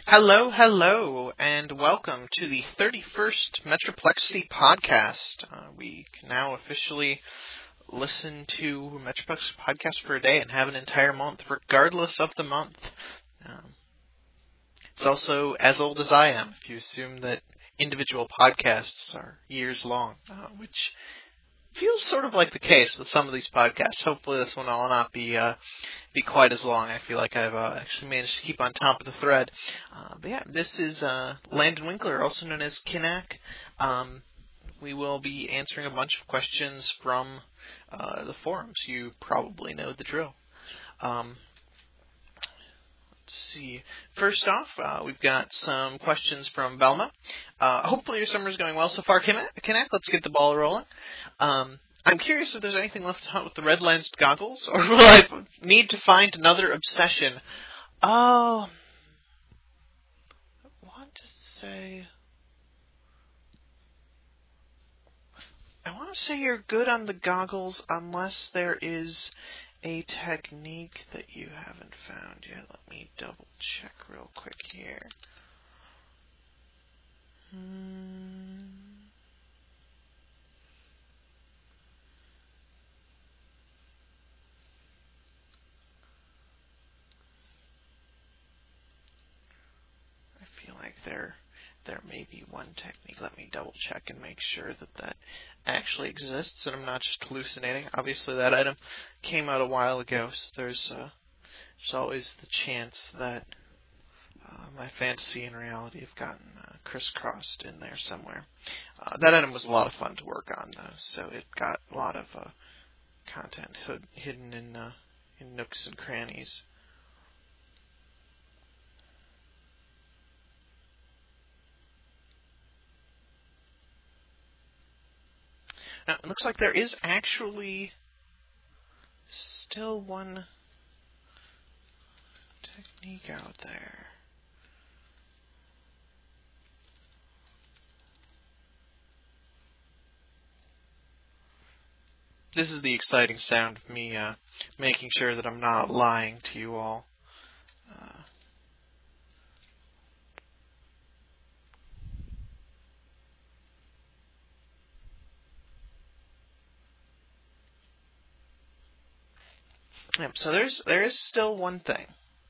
Hello, hello, and welcome to the 31st Metroplexity podcast. We can now officially listen to Metroplexity podcast for a day and have an entire month, regardless of the month. It's also as old as I am, if you assume that individual podcasts are years long, which feels sort of like the case with some of these podcasts. Hopefully this one will not be quite as long. I feel like I've actually managed to keep on top of the thread. But yeah, this is Landon Winkler, also known as Kinak. We will be answering a bunch of questions from the forums. You probably know the drill. Let's see. First off, we've got some questions from Velma. Hopefully your summer's going well so far, Kinak. Let's get the ball rolling. I'm curious if there's anything left to hunt with the red lensed goggles, or will I need to find another obsession? I want to say you're good on the goggles unless there is a technique that you haven't found yet. Let me double check real quick here. I feel like there may be one technique. Let me double check and make sure that actually exists and I'm not just hallucinating. Obviously that item came out a while ago, so there's always the chance that my fantasy and reality have gotten crisscrossed in there somewhere. That item was a lot of fun to work on, though, so it got a lot of content hidden in nooks and crannies. Now, it looks like there is actually still one technique out there. This is the exciting sound of me making sure that I'm not lying to you all. So there is still one thing,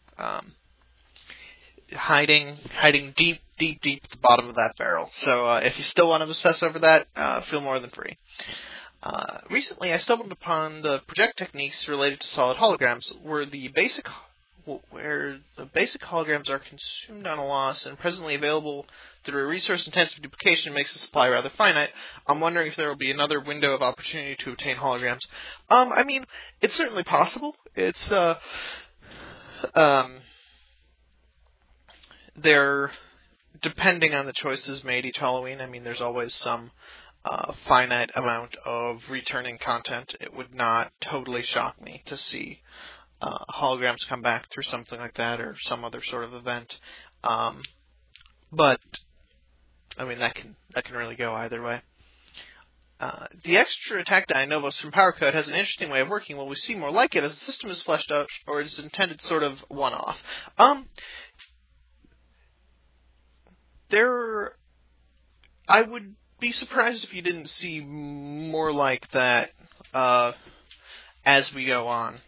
hiding deep at the bottom of that barrel. So if you still want to obsess over that, feel more than free. Recently, I stumbled upon the project techniques related to solid holograms, where the basic holograms are consumed on a loss and presently available through a resource-intensive duplication makes the supply rather finite. I'm wondering if there will be another window of opportunity to obtain holograms. I mean, it's certainly possible. It's they're depending on the choices made each Halloween. I mean, there's always some finite amount of returning content. It would not totally shock me to see holograms come back through something like that or some other sort of event. But I mean, that can really go either way. The extra attack die Novos from Power Code has an interesting way of working. Will we see more like it as the system is fleshed out, or is it intended sort of one-off? I would be surprised if you didn't see more like that as we go on.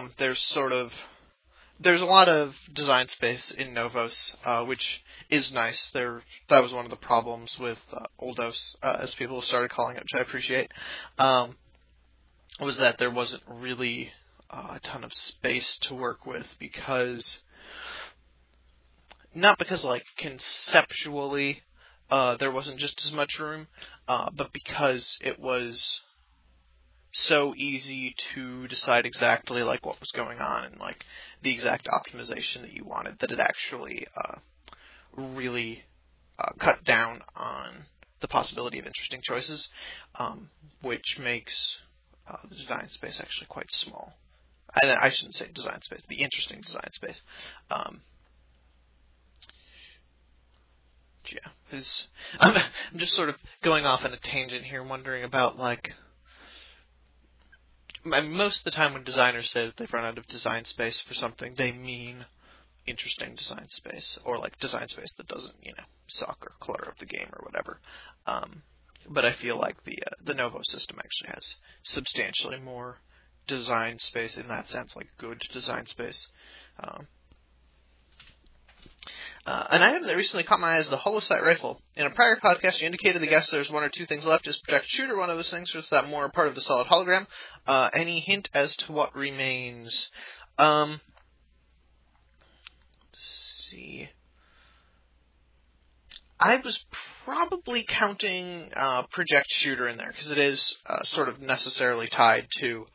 There's a lot of design space in Novos, which is nice. That was one of the problems with Oldos, as people started calling it, which I appreciate, was that there wasn't really a ton of space to work with not because like conceptually there wasn't just as much room, but because it was so easy to decide exactly like what was going on and like the exact optimization that you wanted, that it actually really cut down on the possibility of interesting choices, which makes the design space actually quite small. I shouldn't say design space, the interesting design space. Yeah, I'm just sort of going off on a tangent here, wondering about like. Most of the time when designers say that they've run out of design space for something, they mean interesting design space, or like design space that doesn't, suck or clutter up the game or whatever. But I feel like the Novo system actually has substantially more design space in that sense, like good design space. An item that recently caught my eye is the Holosight rifle. In a prior podcast, you indicated the guess there's one or two things left. Is project shooter one of those things, or is that more part of the solid hologram? Any hint as to what remains? Let's see. I was probably counting project shooter in there, because it is sort of necessarily tied to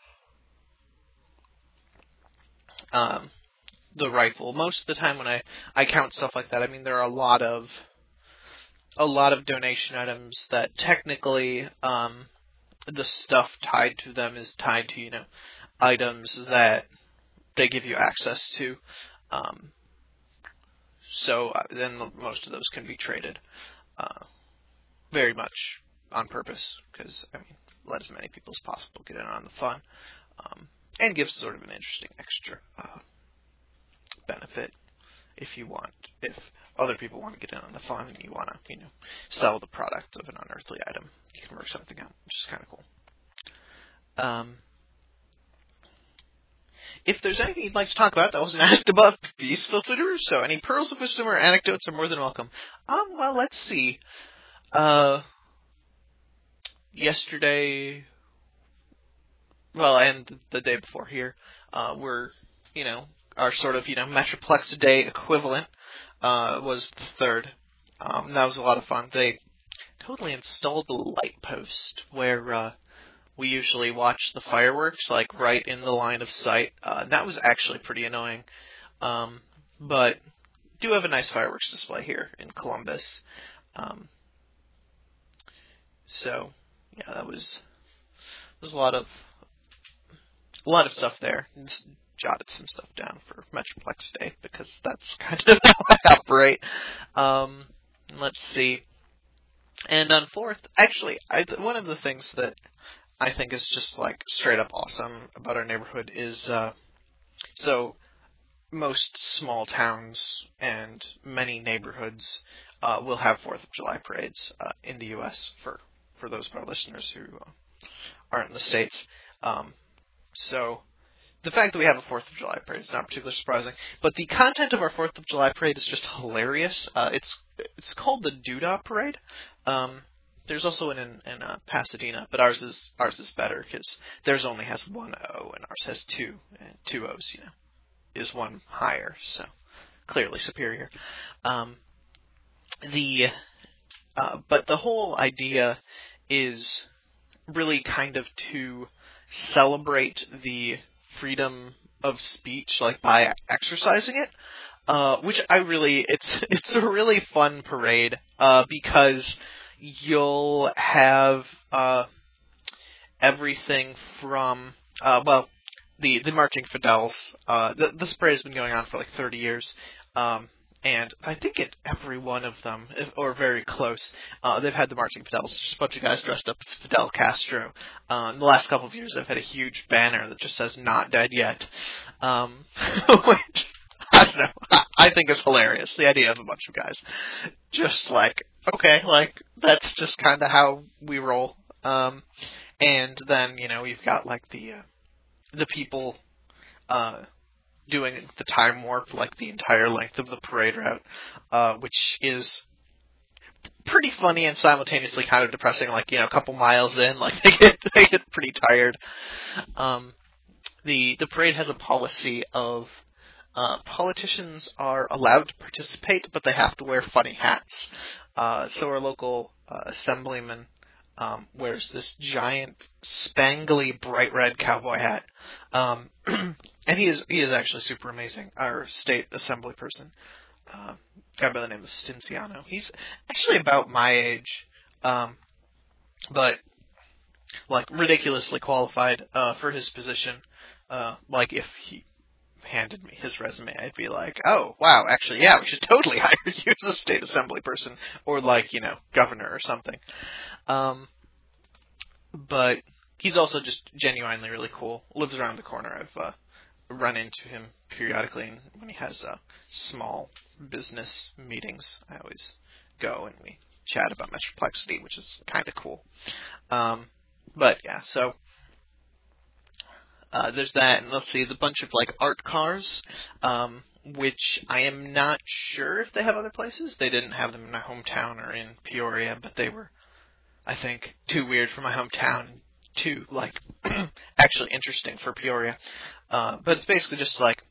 the rifle. Most of the time when I count stuff like that, I mean, there are a lot of donation items that technically the stuff tied to them is tied to, items that they give you access to. So then most of those can be traded very much on purpose, because, let as many people as possible get in on the fun, and gives sort of an interesting extra benefit if other people want to get in on the fun and you want to, sell the product of an unearthly item. You can work something out, which is kind of cool. If there's anything you'd like to talk about that wasn't asked above, please feel free to do so. Any pearls of wisdom or anecdotes are more than welcome. Well, let's see. Yesterday, and the day before here, were, our sort of, Metroplex Day equivalent, was the 3rd. That was a lot of fun. They totally installed the light post where, we usually watch the fireworks, like, right in the line of sight. That was actually pretty annoying. But do have a nice fireworks display here in Columbus. So, yeah, that was a lot of stuff there. Just jotted some stuff down for Metroplex Day, because that's kind of how I operate. Let's see. And on 4th, actually, one of the things that I think is just, like, straight up awesome about our neighborhood is, so most small towns and many neighborhoods will have 4th of July parades in the U.S. for those of our listeners who aren't in the States. So the fact that we have a 4th of July parade is not particularly surprising, but the content of our 4th of July parade is just hilarious. It's called the Doodah Parade. There's also one in Pasadena, but ours is better, because theirs only has one O and ours has two, and 2 O's, is one higher, so clearly superior. But the whole idea is really kind of to celebrate the freedom of speech, like, by exercising it, which it's a really fun parade, because you'll have everything from the marching Fidels. This parade has been going on for like 30 years, and I think at every one of them, or very close, they've had the marching Fidels. Just a bunch of guys dressed up as Fidel Castro. In the last couple of years, they've had a huge banner that just says "Not Dead Yet," which I don't know. I think it's hilarious. The idea of a bunch of guys just like, okay, like, that's just kind of how we roll. And then, you've got, like, the people doing the time warp, like, the entire length of the parade route, which is pretty funny and simultaneously kind of depressing. Like, a couple miles in, like, they get pretty tired. The parade has a policy of politicians are allowed to participate, but they have to wear funny hats. So our local assemblyman wears this giant, spangly, bright red cowboy hat, and he is actually super amazing. Our state assembly person, a guy by the name of Stinciano. He's actually about my age, but like ridiculously qualified for his position. Like if he handed me his resume, I'd be like, oh, wow, actually, yeah, we should totally hire you as a state assembly person, or like, governor or something. But he's also just genuinely really cool. Lives around the corner. run into him periodically, and when he has small business meetings, I always go and we chat about Metroflexity, which is kind of cool. But yeah, so there's that, and let's see, the bunch of like art cars, which I am not sure if they have other places. They didn't have them in my hometown or in Peoria, but they were, I think, too weird for my hometown, and too like actually interesting for Peoria. But it's basically just like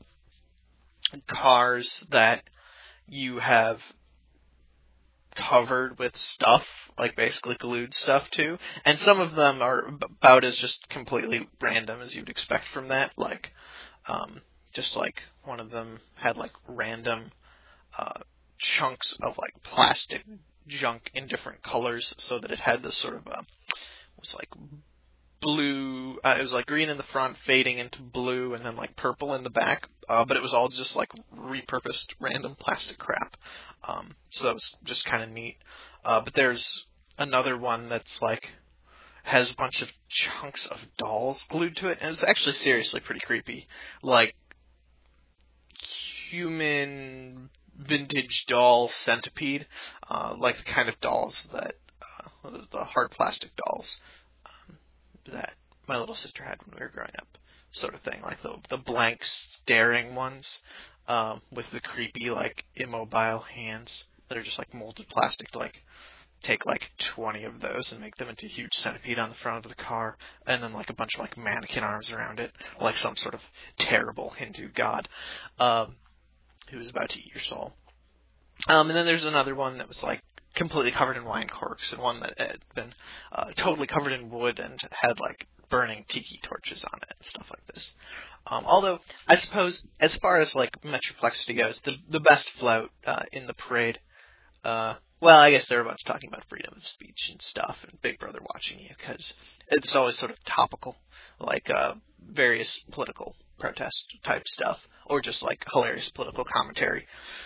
cars that you have covered with stuff, like basically glued stuff to, and some of them are about as just completely random as you'd expect from that, like, just like one of them had like random, chunks of like plastic junk in different colors, so that it had this sort of, was like blue, it was like green in the front, fading into blue, and then like purple in the back, but it was all just like repurposed random plastic crap, so that was just kind of neat. But there's another one that's like, has a bunch of chunks of dolls glued to it, and it's actually seriously pretty creepy, like human vintage doll centipede, like the kind of dolls that, the hard plastic dolls, that my little sister had when we were growing up, sort of thing, like the blank staring ones, with the creepy like immobile hands that are just like molded plastic. Like take like 20 of those and make them into a huge centipede on the front of the car, and then like a bunch of like mannequin arms around it, like some sort of terrible Hindu god, who was about to eat your soul. And then there's another one that was like completely covered in wine corks, and one that had been totally covered in wood and had like burning tiki torches on it and stuff like this. Although I suppose, as far as like Metroflexity goes, the best float in the parade. Well, I guess they're a bunch talking about freedom of speech and stuff, and Big Brother watching you, because it's always sort of topical, like various political protest type stuff, or just like hilarious political commentary.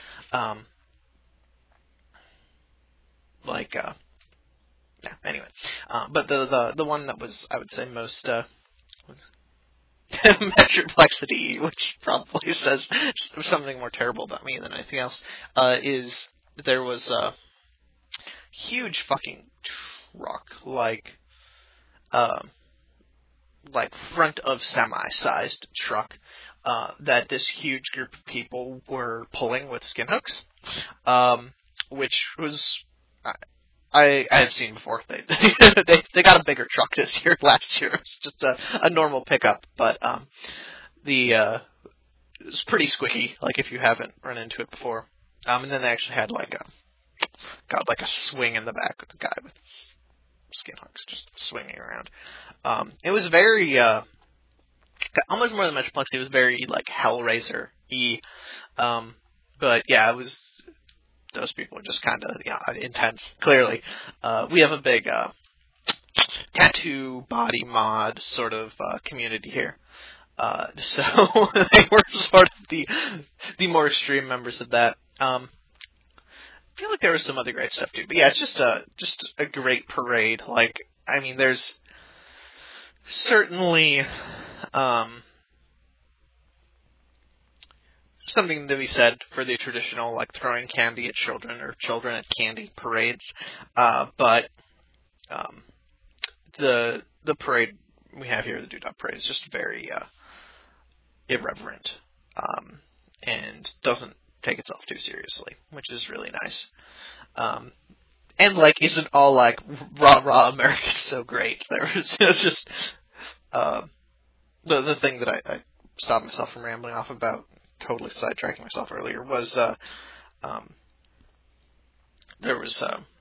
Anyway. But the one that was, I would say, most Metroflexity, which probably says something more terrible about me than anything else, is there was a huge fucking truck, like front of semi-sized truck, that this huge group of people were pulling with skin hooks, which was, I have seen before. They got a bigger truck this year. Last year it was just a normal pickup, but it was pretty squicky. Like if you haven't run into it before, and then they actually had like a swing in the back with the guy with skin hooks just swinging around. It was very almost more than Metroplex. It was very like Hellraiser-y. But yeah, it was. Those people are just kind of intense. Clearly, we have a big tattoo body mod sort of community here. So they were sort of the more extreme members of that. I feel like there was some other great stuff too. But yeah, it's just a great parade. Like, I mean, there's certainly something to be said for the traditional, like, throwing candy at children or children at candy parades. But the parade we have here, the Doodah Parade, is just very irreverent, and doesn't take itself too seriously, which is really nice. And like isn't all like rah America's so great. There was just the thing that I stopped myself from rambling off about, totally sidetracking myself earlier, was there was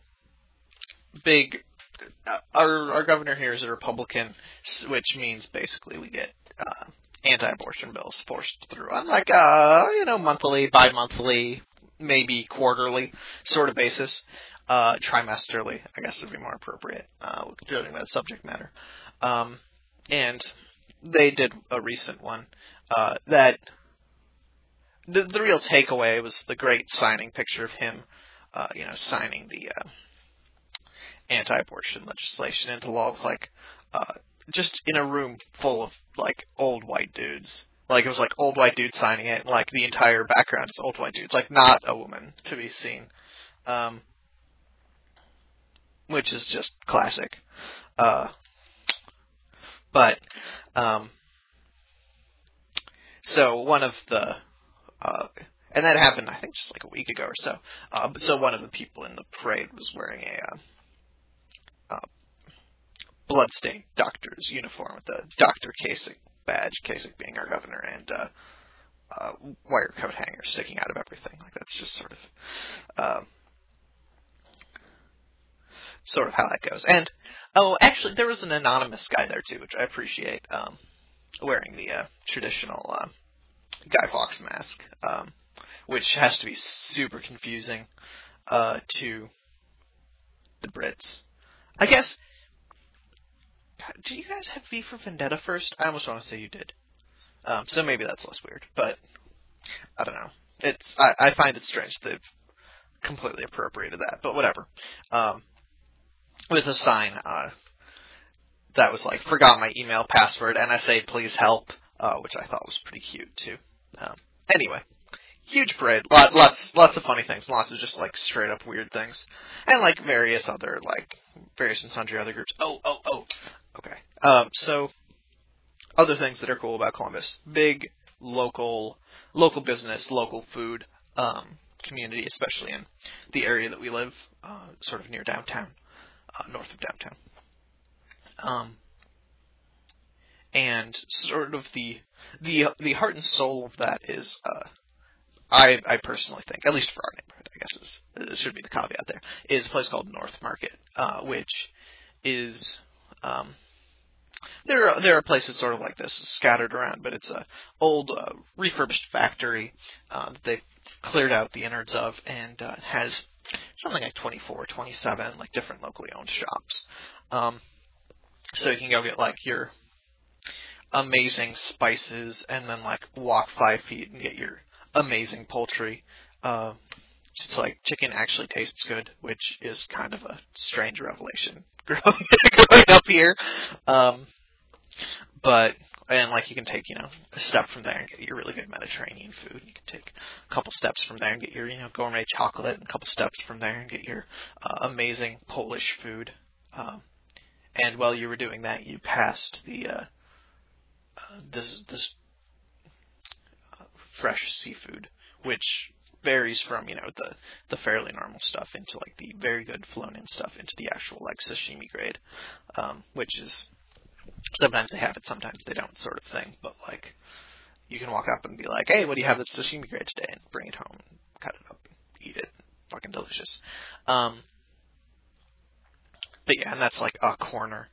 big. Our governor here is a Republican, which means basically we get anti-abortion bills forced through on like monthly, bi-monthly, maybe quarterly sort of basis, trimesterly, I guess would be more appropriate, judging by the subject matter. And they did a recent one that the real takeaway was the great signing picture of him, signing the anti-abortion legislation into law, with like just in a room full of like old white dudes, Like, it was, like, old white dudes signing it, and, like, the entire background is old white dudes. Like, not a woman to be seen. Which is just classic. So one of the, and that happened, I think, just like a week ago or so. So one of the people in the parade was wearing a bloodstained doctor's uniform with the Dr. Kasich badge, Kasich being our governor, and wire coat hangers sticking out of everything. Like, that's just sort of how that goes. And, actually, there was an anonymous guy there, too, which I appreciate, wearing the traditional Guy Fawkes mask, which has to be super confusing to the Brits. I guess, do you guys have V for Vendetta first? I almost want to say you did. So maybe that's less weird, but I don't know. I find it strange they've completely appropriated that, but whatever. With a sign that was like, forgot my email password, NSA please help, which I thought was pretty cute too. Anyway, huge parade, lots of funny things, lots of just like straight up weird things, and like various and sundry other groups. Okay. So other things that are cool about Columbus: big local business, local food community, especially in the area that we live, sort of near downtown, north of downtown. And sort of the heart and soul of that is, I personally think, at least for our neighborhood, I guess this should be the caveat there, is a place called North Market, which is, there are places sort of like this scattered around, but it's a old refurbished factory that they've cleared out the innards of, and has something like 24, 27 like different locally owned shops. So you can go get like your amazing spices, and then like walk 5 feet and get your amazing poultry. It's like chicken actually tastes good, which is kind of a strange revelation growing up here. And like you can take, a step from there and get your really good Mediterranean food. You can take a couple steps from there and get your, gourmet chocolate, and a couple steps from there and get your amazing Polish food. And while you were doing that, you passed the this fresh seafood, which varies from the fairly normal stuff into like the very good flown in stuff into the actual like sashimi grade, which is sometimes they have it, sometimes they don't, sort of thing. But like you can walk up and be like, hey, what do you have that's sashimi grade today, and bring it home and cut it up and eat it. Fucking delicious. But yeah, and that's like a corner.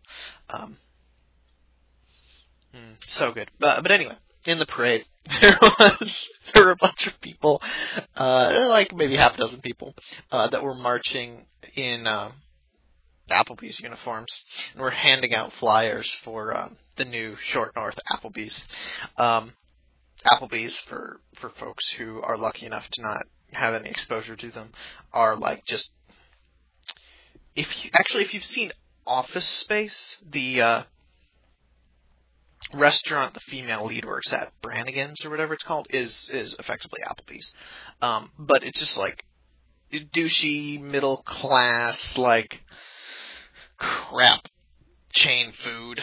So good. But anyway, in the parade, there were a bunch of people, like maybe half a dozen people, that were marching in Applebee's uniforms, and were handing out flyers for the new Short North Applebee's. Applebee's, for folks who are lucky enough to not have any exposure to them, are like just, if you've seen Office Space, the restaurant the female lead works at, Brannigan's or whatever it's called, is effectively Applebee's. But it's just like douchey, middle class, like crap chain food,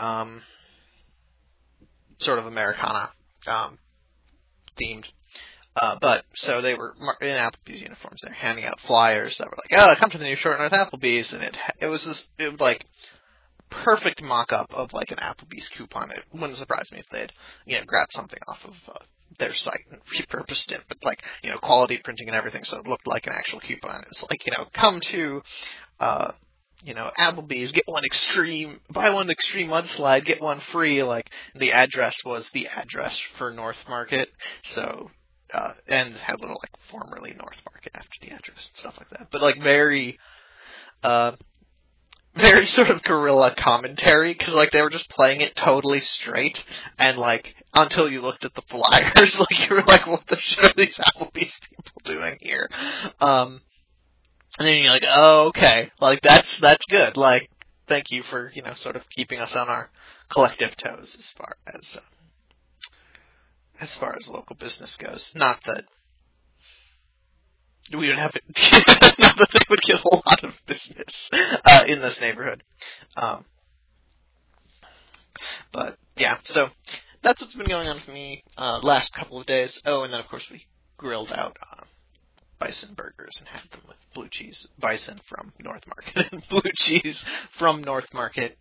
sort of Americana themed. But so they were in Applebee's uniforms. They're handing out flyers that were like, "Oh, come to the new Short North Applebee's," and it was like perfect mock-up of like an Applebee's coupon. It wouldn't surprise me if they'd grabbed something off of their site and repurposed it, but like quality printing and everything, so it looked like an actual coupon. It was like come to Applebee's, get one extreme, buy one extreme mudslide, get one free. Like the address was the address for North Market, so and had a little like formerly North Market after the address and stuff like that. But like very sort of guerrilla commentary, because like they were just playing it totally straight, and like until you looked at the flyers, like you were like, what the shit are these Applebee's people doing here? And then you're like, oh, okay, like that's good. Like, thank you for sort of keeping us on our collective toes as far as as far as local business goes. Not that we would have it, not that they would get a lot of business in this neighborhood. But yeah, so that's what's been going on for me last couple of days. Oh, and then of course we grilled out bison burgers and had them with blue cheese. Bison from North Market and blue cheese from North Market.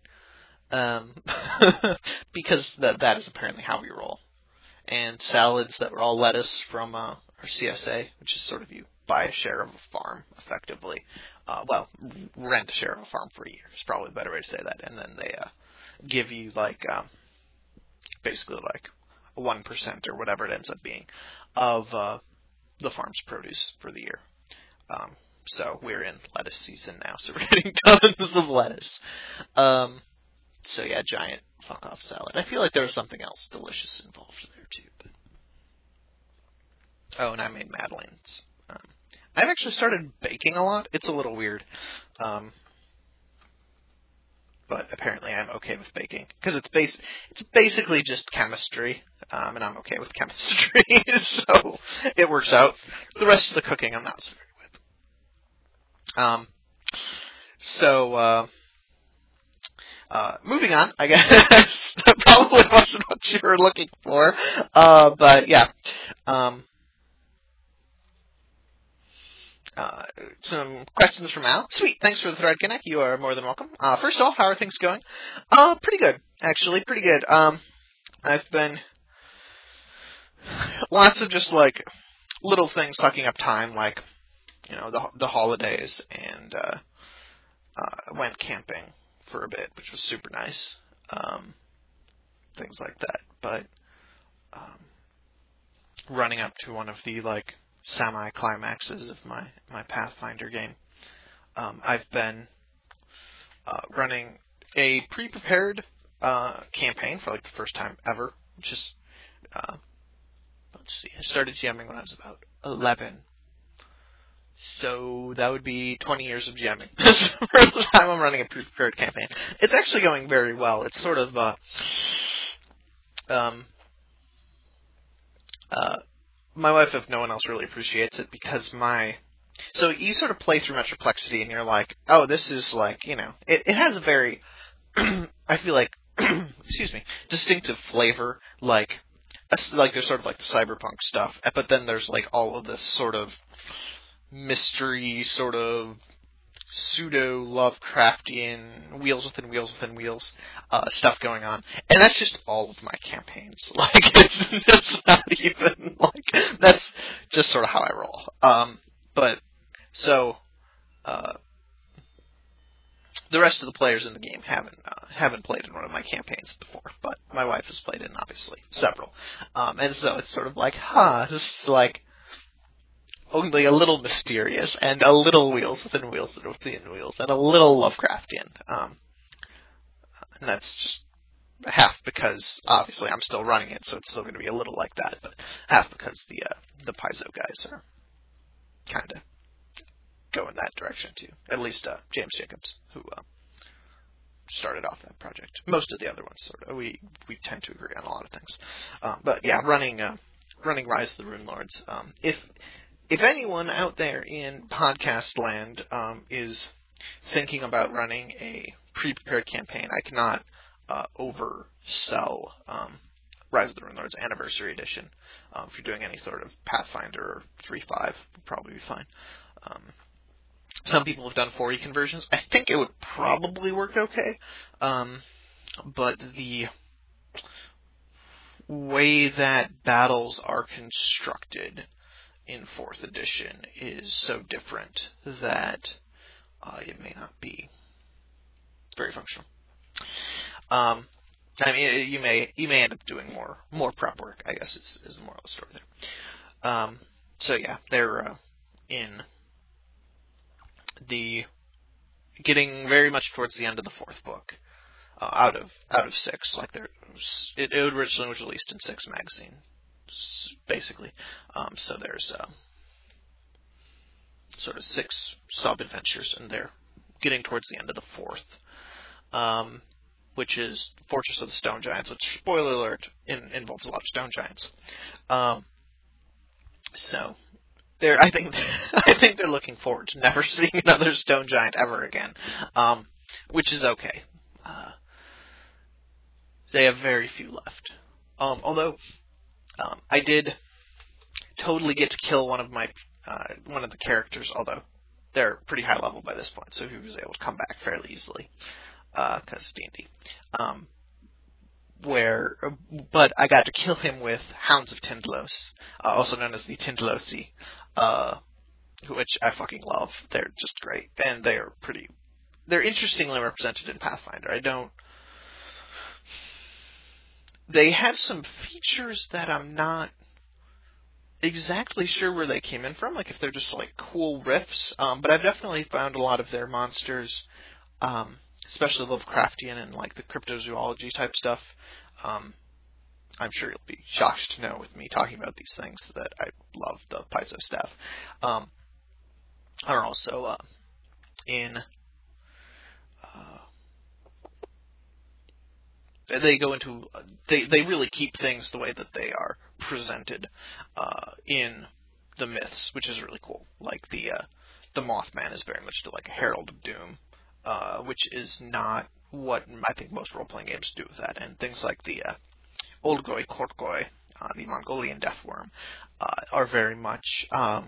Because that is apparently how we roll. And salads that were all lettuce from our CSA, which is sort of you buy a share of a farm, effectively. Rent a share of a farm for a year is probably a better way to say that. And then they give you basically like 1% or whatever it ends up being of the farm's produce for the year. So we're in lettuce season now, so we're getting tons of lettuce. So yeah, giant fuck off salad. I feel like there was something else delicious involved there too. But... Oh, and I made madeleines. I've actually started baking a lot. It's a little weird. But apparently I'm okay with baking. Because it's basically just chemistry. And I'm okay with chemistry. So it works out. The rest of the cooking I'm not so very with. Moving on, I guess. That probably wasn't what you were looking for. But yeah. Some questions from Al. Sweet. Thanks for the thread, Kinnick. You are more than welcome. First off, how are things going? Pretty good. Actually, pretty good. I've been lots of just like little things sucking up time, like, you know, the holidays, and went camping for a bit, which was super nice. Things like that. But running up to one of the like semi-climaxes of my Pathfinder game, I've been running a pre-prepared campaign for like the first time ever, which is let's see, I started GMing when I was about 11. So that would be 20 years of GMing. That's the first time I'm running a pre-prepared campaign. It's actually going very well. It's sort of my wife, if no one else really appreciates it, because so you sort of play through Metroplex and you're like, oh, this is like, you know, it has a very, I feel like, excuse me, distinctive flavor, like there's sort of like the cyberpunk stuff, but then there's like all of this sort of mystery, sort of pseudo Lovecraftian wheels within wheels within wheels stuff going on, and that's just all of my campaigns. Like it's not even like that's just sort of how I roll. But so the rest of the players in the game haven't played in one of my campaigns before, but my wife has played in obviously several, and so it's sort of like, this is like only a little mysterious, and a little wheels within wheels within wheels, and a little Lovecraftian. And that's just half because, obviously, I'm still running it, so it's still going to be a little like that, but half because the Paizo guys are kind of go in that direction, too. At least James Jacobs, who started off that project. Most of the other ones, sort of, we tend to agree on a lot of things. But yeah, running Rise of the Runelords. If anyone out there in podcast land is thinking about running a pre-prepared campaign, I cannot oversell Rise of the Runelords Anniversary Edition. If you're doing any sort of Pathfinder or 3.5, would probably be fine. Some people have done 4E conversions. I think it would probably work okay, but the way that battles are constructed in 4th edition is so different that it may not be very functional. I mean, you may end up doing more prep work, I guess is the moral of the story there. So yeah, they're in the getting very much towards the end of the 4th book, out of 6. Like it originally was released in 6 magazine, basically. So there's sort of 6 sub-adventures, and they're getting towards the end of the 4th. which is Fortress of the Stone Giants, which, spoiler alert, involves a lot of stone giants. So I think they're looking forward to never seeing another stone giant ever again, which is okay. They have very few left. Although I did totally get to kill one of the characters, although they're pretty high level by this point, so he was able to come back fairly easily, because D&D. But I got to kill him with Hounds of Tindlos, also known as the Tindlosi, which I fucking love. They're just great, and they're interestingly represented in Pathfinder. They have some features that I'm not exactly sure where they came in from, like if they're just like cool riffs, but I've definitely found a lot of their monsters, especially Lovecraftian and like the cryptozoology type stuff. I'm sure you'll be shocked to know with me talking about these things that I love the Paizo stuff. Are also in. They go into they really keep things the way that they are presented in the myths, which is really cool. Like the Mothman is very much like a herald of doom, which is not what I think most role-playing games do with that. And things like the Olgoi Kortgoi, the Mongolian deathworm, are very much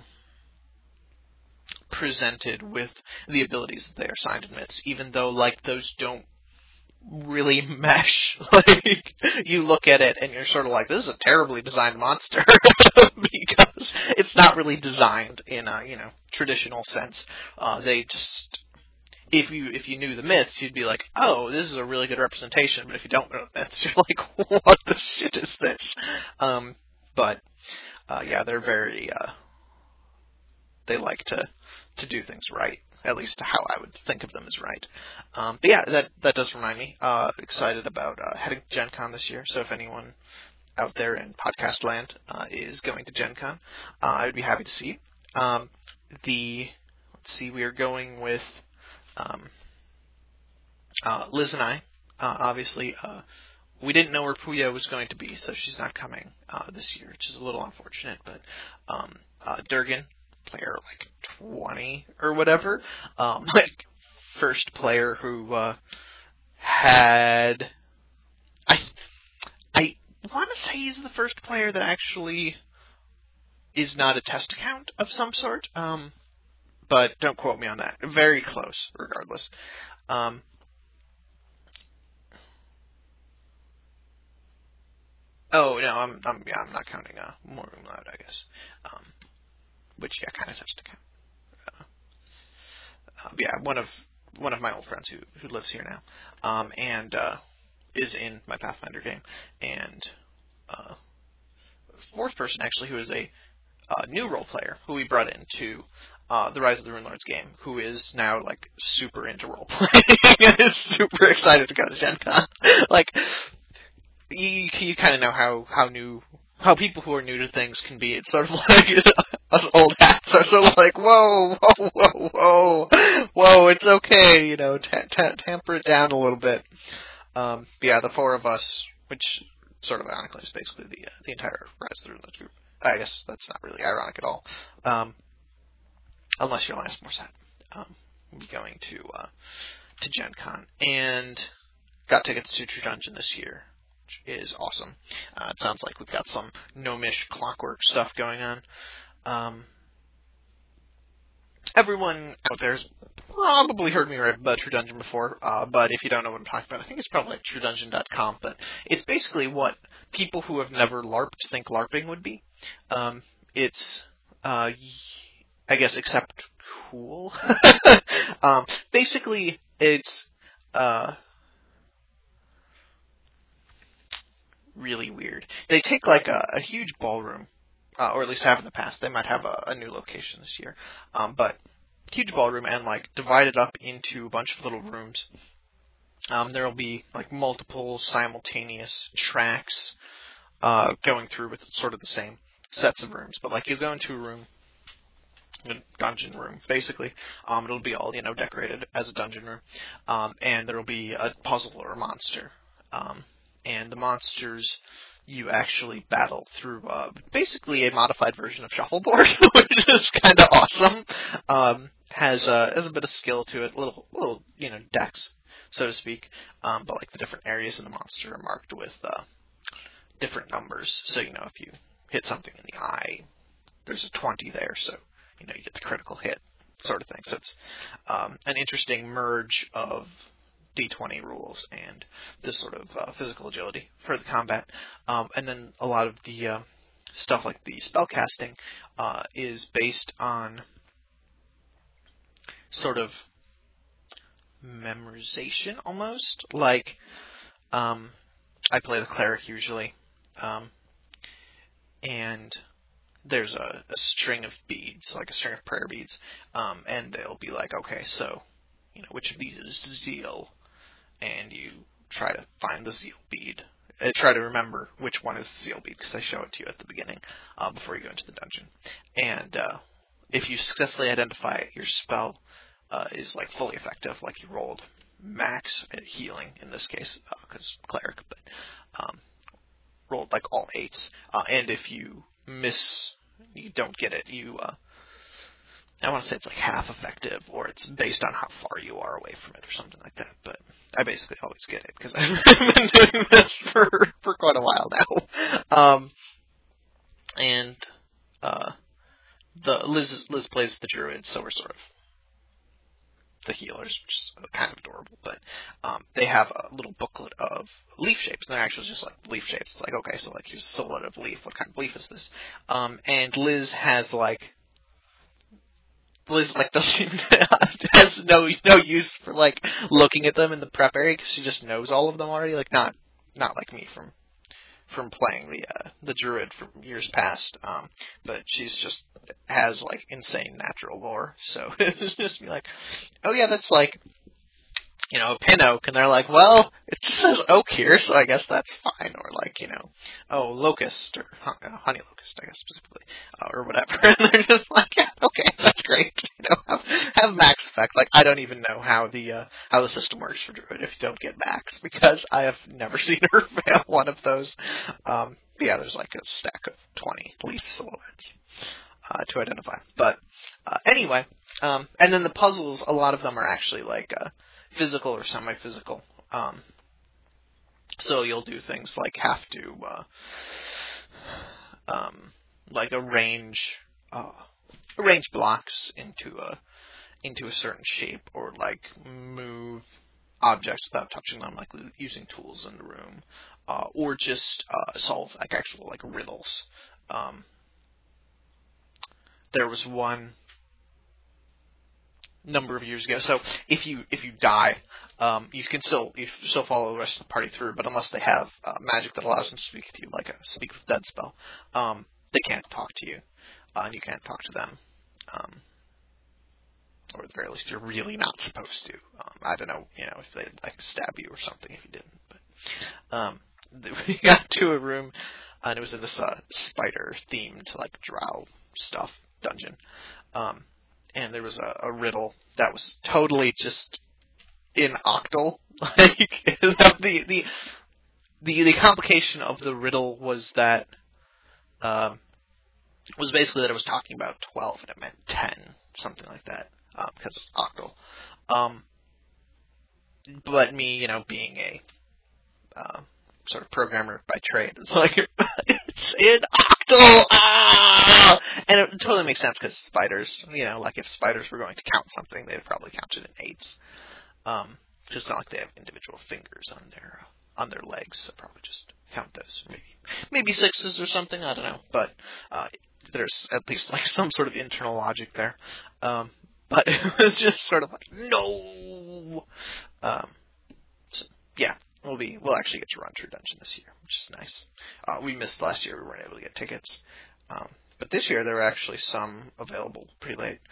presented with the abilities that they are assigned in myths, even though like those don't really mesh. Like, you look at it and you're sort of like, this is a terribly designed monster, because it's not really designed in a, traditional sense. They just, if you knew the myths, you'd be like, oh, this is a really good representation, but if you don't know the myths, you're like, what the shit is this? Yeah, they're very, they like to do things right. At least how I would think of them as right. But yeah, that does remind me. Excited about heading to Gen Con this year. So if anyone out there in podcast land is going to Gen Con, I would be happy to see. Let's see, we are going with Liz and I. Obviously, we didn't know where Puya was going to be, so she's not coming this year, which is a little unfortunate. But Durgan, player like 20 or whatever, like first player who had, I want to say he's the first player that actually is not a test account of some sort, but don't quote me on that. Very close, regardless. Oh no, I'm not counting Morgan Loud, I guess. Which kind of test account. Yeah, one of my old friends who lives here now, and is in my Pathfinder game, and fourth person actually who is a new role player who we brought into the Rise of the Runelords game, who is now like super into role playing and is super excited to go to Gen Con. Like, you kind of know how people who are new to things can be. It's sort of like us old hats are sort of like, whoa, it's okay, tamper it down a little bit. But yeah, the four of us, which sort of ironically is basically the entire Rise of the Runelords group. I guess that's not really ironic at all, unless you're Lance Morset. We'll be going to Gen Con, and got tickets to True Dungeon this year, which is awesome. It sounds like we've got some gnomish clockwork stuff going on. Everyone out there has probably heard me write about True Dungeon before, but if you don't know what I'm talking about, I think it's probably at truedungeon.com, but it's basically what people who have never LARPed think LARPing would be. It's, I guess, except cool. Basically, it's really weird. They take like a huge ballroom, or at least have in the past. They might have a new location this year, but huge ballroom, and like divide it up into a bunch of little rooms. There'll be like multiple simultaneous tracks going through with sort of the same sets of rooms, but like you'll go into a room dungeon room, basically. It'll be all, decorated as a dungeon room. And there'll be a puzzle or a monster. And the monsters you actually battle through basically a modified version of Shuffleboard, which is kind of awesome. Has a bit of skill to it, little decks, so to speak. But like the different areas in the monster are marked with different numbers. So if you hit something in the eye, there's a 20 there, so you get the critical hit, sort of thing. So it's an interesting merge of D20 rules and this sort of physical agility for the combat. And then a lot of the stuff like the spellcasting is based on sort of memorization almost. Like, I play the cleric usually, and there's a string of beads, like a string of prayer beads, and they'll be like, okay, so, which of these is zeal? And you try to find the zeal bead. Try to remember which one is the zeal bead, because I show it to you at the beginning, before you go into the dungeon. And if you successfully identify it, your spell is like fully effective, like you rolled max at healing in this case, because cleric, but rolled like all 8s. And if you miss, you don't get it, I want to say it's like half effective, or it's based on how far you are away from it, or something like that. But I basically always get it, because I've been doing this for quite a while now. And Liz plays the druid, so we're sort of the healers, which is kind of adorable. But they have a little booklet of leaf shapes, and they're actually just like leaf shapes. It's like, okay, so like here's a silhouette of leaf. What kind of leaf is this? And Liz has has no use for like looking at them in the prep area, because she just knows all of them already. Like not like me from playing the druid from years past. But she's just has like insane natural lore, so it's just be like, oh yeah, that's like a pin oak, and they're like, well, it just says oak here, so I guess that's fine. Or like, oh, locust, or honey locust, I guess specifically, or whatever. And they're just like, yeah, okay, that's great. Have max effect. Like, I don't even know how the system works for druid if you don't get max, because I have never seen her fail one of those. Yeah, there's like a stack of 20 leaf silhouettes to identify. But anyway, and then the puzzles, a lot of them are actually like physical or semi-physical. So you'll do things like have to like arrange blocks into a certain shape, or like move objects without touching them, like using tools in the room, or just solve like actual like riddles. There was one number of years ago. So if you die, you still follow the rest of the party through, but unless they have magic that allows them to speak to you, like a speak with dead spell, they can't talk to you, and you can't talk to them. Or at the very least, you're really not supposed to. I don't know, if they'd like stab you or something if you didn't. But we got to a room, and it was in this spider-themed like drow stuff dungeon. And there was a riddle that was totally just in octal. Like the complication of the riddle was that was basically that it was talking about 12 and it meant 10, something like that, because octal. But me, being a sort of programmer by trade, it's like it's in octal. And it totally makes sense, because spiders, like if spiders were going to count something, they'd probably count it in 8s. Just not like they have individual fingers on their legs, so probably just count those. Maybe 6s or something, I don't know. But there's at least like some sort of internal logic there. But it was just sort of like, no. So yeah. We'll actually get to run through Dungeon this year, which is nice. We missed last year; we weren't able to get tickets. But this year there were actually some available pretty late.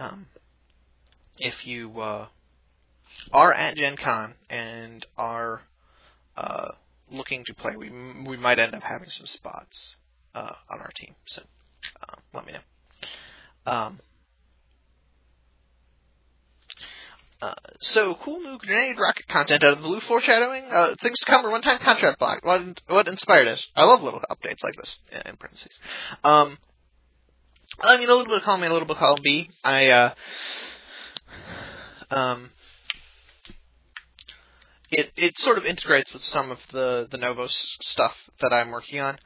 If you are at Gen Con and are looking to play, we might end up having some spots on our team. So let me know. So, cool new grenade rocket content out of the blue, foreshadowing things to come or one-time contract block. What inspired it? I love little updates like this, in parentheses. I mean, a little bit of column A, a little bit of column B. It sort of integrates with some of the Novos stuff that I'm working on.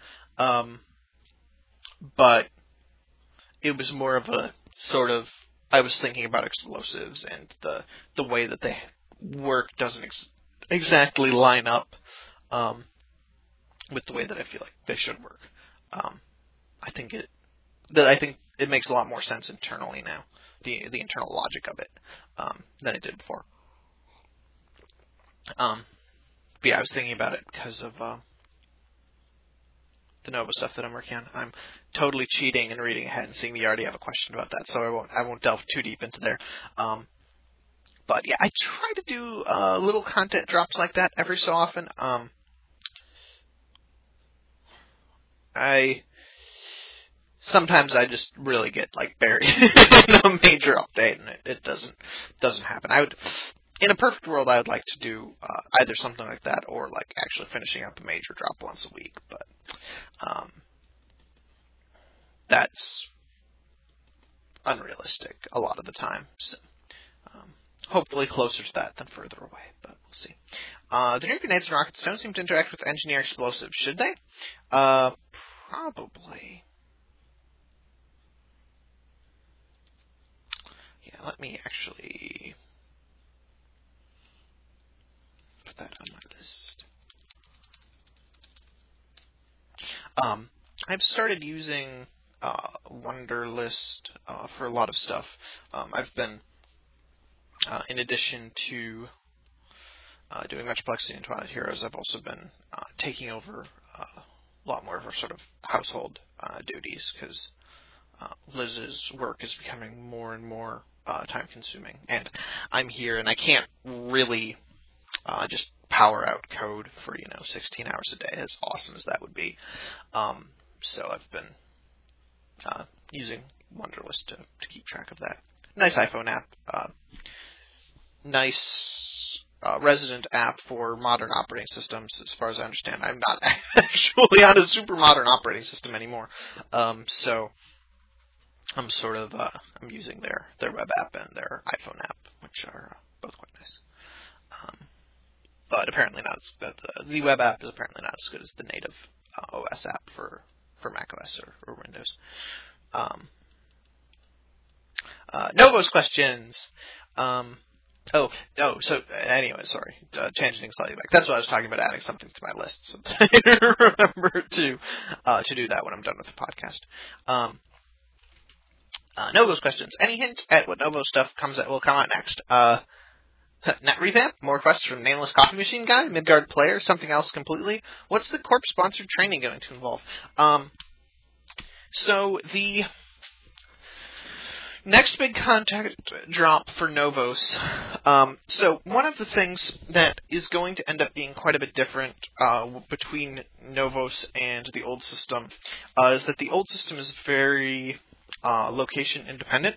But it was more of a sort of, I was thinking about explosives, and the way that they work doesn't exactly line up with the way that I feel like they should work. I think it makes a lot more sense internally now, the internal logic of it, than it did before. But yeah, I was thinking about it because of the Nova stuff that I'm working on. I'm totally cheating and reading ahead and seeing that you already have a question about that, so I won't delve too deep into there. But yeah, I try to do little content drops like that every so often. Sometimes I just really get like buried in a major update, and it doesn't happen. In a perfect world, I would like to do either something like that or like actually finishing up a major drop once a week, but that's unrealistic a lot of the time. So hopefully closer to that than further away, but we'll see. The new grenades and rockets don't seem to interact with engineer explosives, should they? Probably. Yeah, let me actually put that on my list. I've started using Wunderlist for a lot of stuff. I've been, in addition to doing Metroplex and Twilight Heroes, I've also been taking over a lot more of our sort of household duties, because Liz's work is becoming more and more time-consuming, and I'm here, and I can't really just power out code for 16 hours a day, as awesome as that would be. So I've been using Wunderlist to keep track of that. Nice iPhone app. Nice resident app for modern operating systems, as far as I understand. I'm not actually on a super modern operating system anymore. So I'm sort of I'm using their web app and their iPhone app, which are both quite nice. But apparently not. The web app is apparently not as good as the native OS app for macOS or Windows. Novos questions. So anyway, sorry, tangenting slightly back. That's what I was talking about, adding something to my list. So I remember to do that when I'm done with the podcast. Novos questions. Any hint at what Novo stuff will come out next? Net revamp? More requests from Nameless Coffee Machine Guy? Midgard player? Something else completely? What's the Corp-sponsored training going to involve? So the next big content drop for Novos. So one of the things that is going to end up being quite a bit different between Novos and the old system is that the old system is very location independent.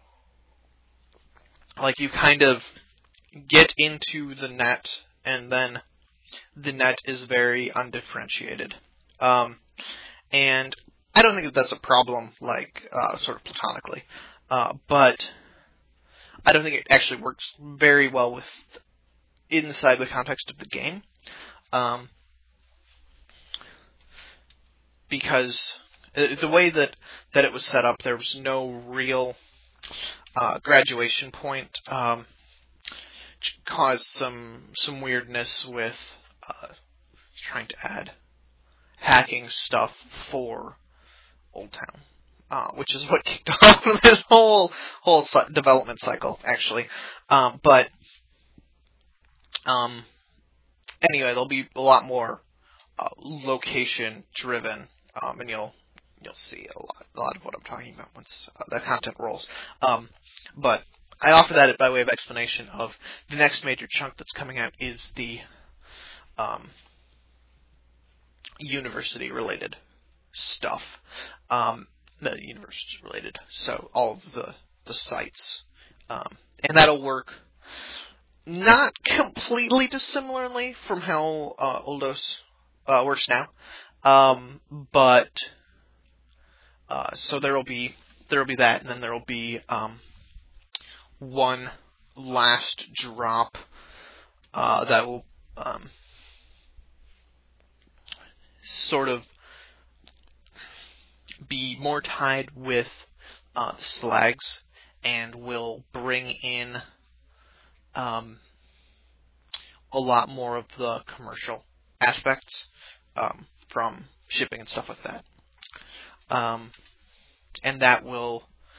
Like, you kind of get into the net, and then the net is very undifferentiated. And I don't think that that's a problem, like, sort of platonically. But I don't think it actually works very well with inside the context of the game. Because the way that it was set up, there was no real graduation point, which caused some weirdness with trying to add hacking stuff for Old Town, which is what kicked off this whole development cycle, actually. But anyway, there'll be a lot more location driven, and you'll see a lot of what I'm talking about once the content rolls. But I offer that by way of explanation of the next major chunk that's coming out is the university-related stuff. The university-related, so all of the sites. And that'll work Not completely dissimilarly from how Oldos works now, but so there will be that, and then there will be one last drop that will sort of be more tied with the Slags, and will bring in a lot more of the commercial aspects from shipping and stuff like that. And that will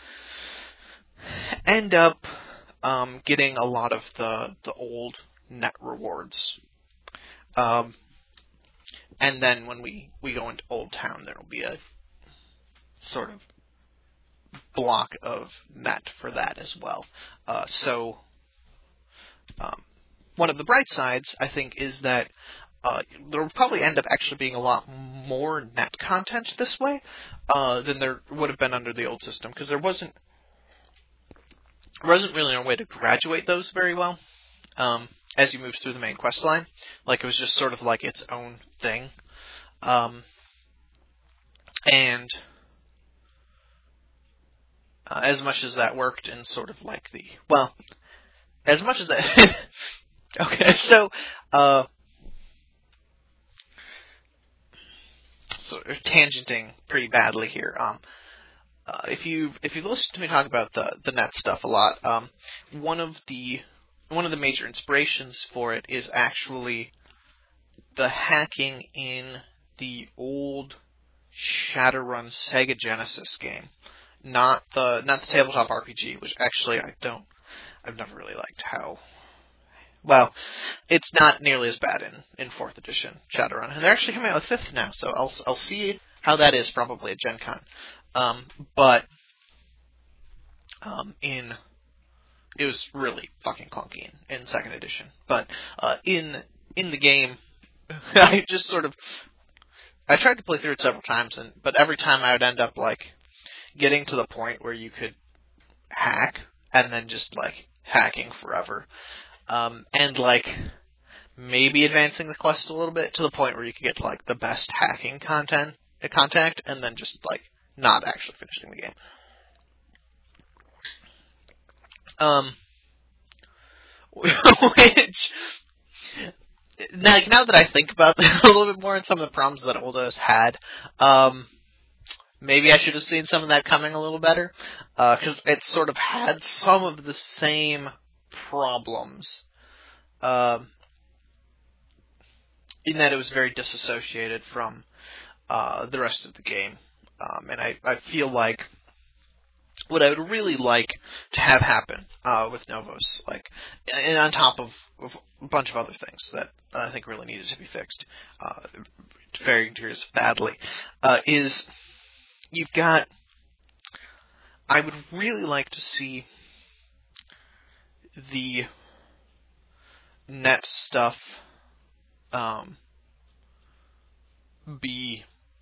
end up getting a lot of the old net rewards. And then when we go into Old Town, there will be a sort of block of net for that as well. So one of the bright sides, I think, is that there will probably end up actually being a lot more net content this way than there would have been under the old system, because there wasn't really a way to graduate those very well as you moved through the main quest line. Like, it was just sort of like its own thing. And as much as that worked in sort of like as much as that... Okay, so tangenting pretty badly here. If you listen to me talk about the net stuff a lot, one of the major inspirations for it is actually the hacking in the old Shadowrun Sega Genesis game, not the tabletop RPG, which actually I've never really liked how. Well, it's not nearly as bad in 4th edition Shadowrun, and they're actually coming out with 5th now, so I'll see how that is probably at Gen Con. But it was really fucking clunky in 2nd edition. But in the game, I just sort of, I tried to play through it several times, but every time I would end up like getting to the point where you could hack and then just like hacking forever. And like maybe advancing the quest a little bit to the point where you could get to like the best hacking contact, and then just like not actually finishing the game. Which now that I think about that a little bit more and some of the problems that Oldos had, maybe I should have seen some of that coming a little better, because it sort of had some of the same problems, in that it was very disassociated from the rest of the game. And I feel like what I would really like to have happen with Novos, like, and on top of a bunch of other things that I think really needed to be fixed, varying degrees badly, is you've got. I would really like to see the net stuff be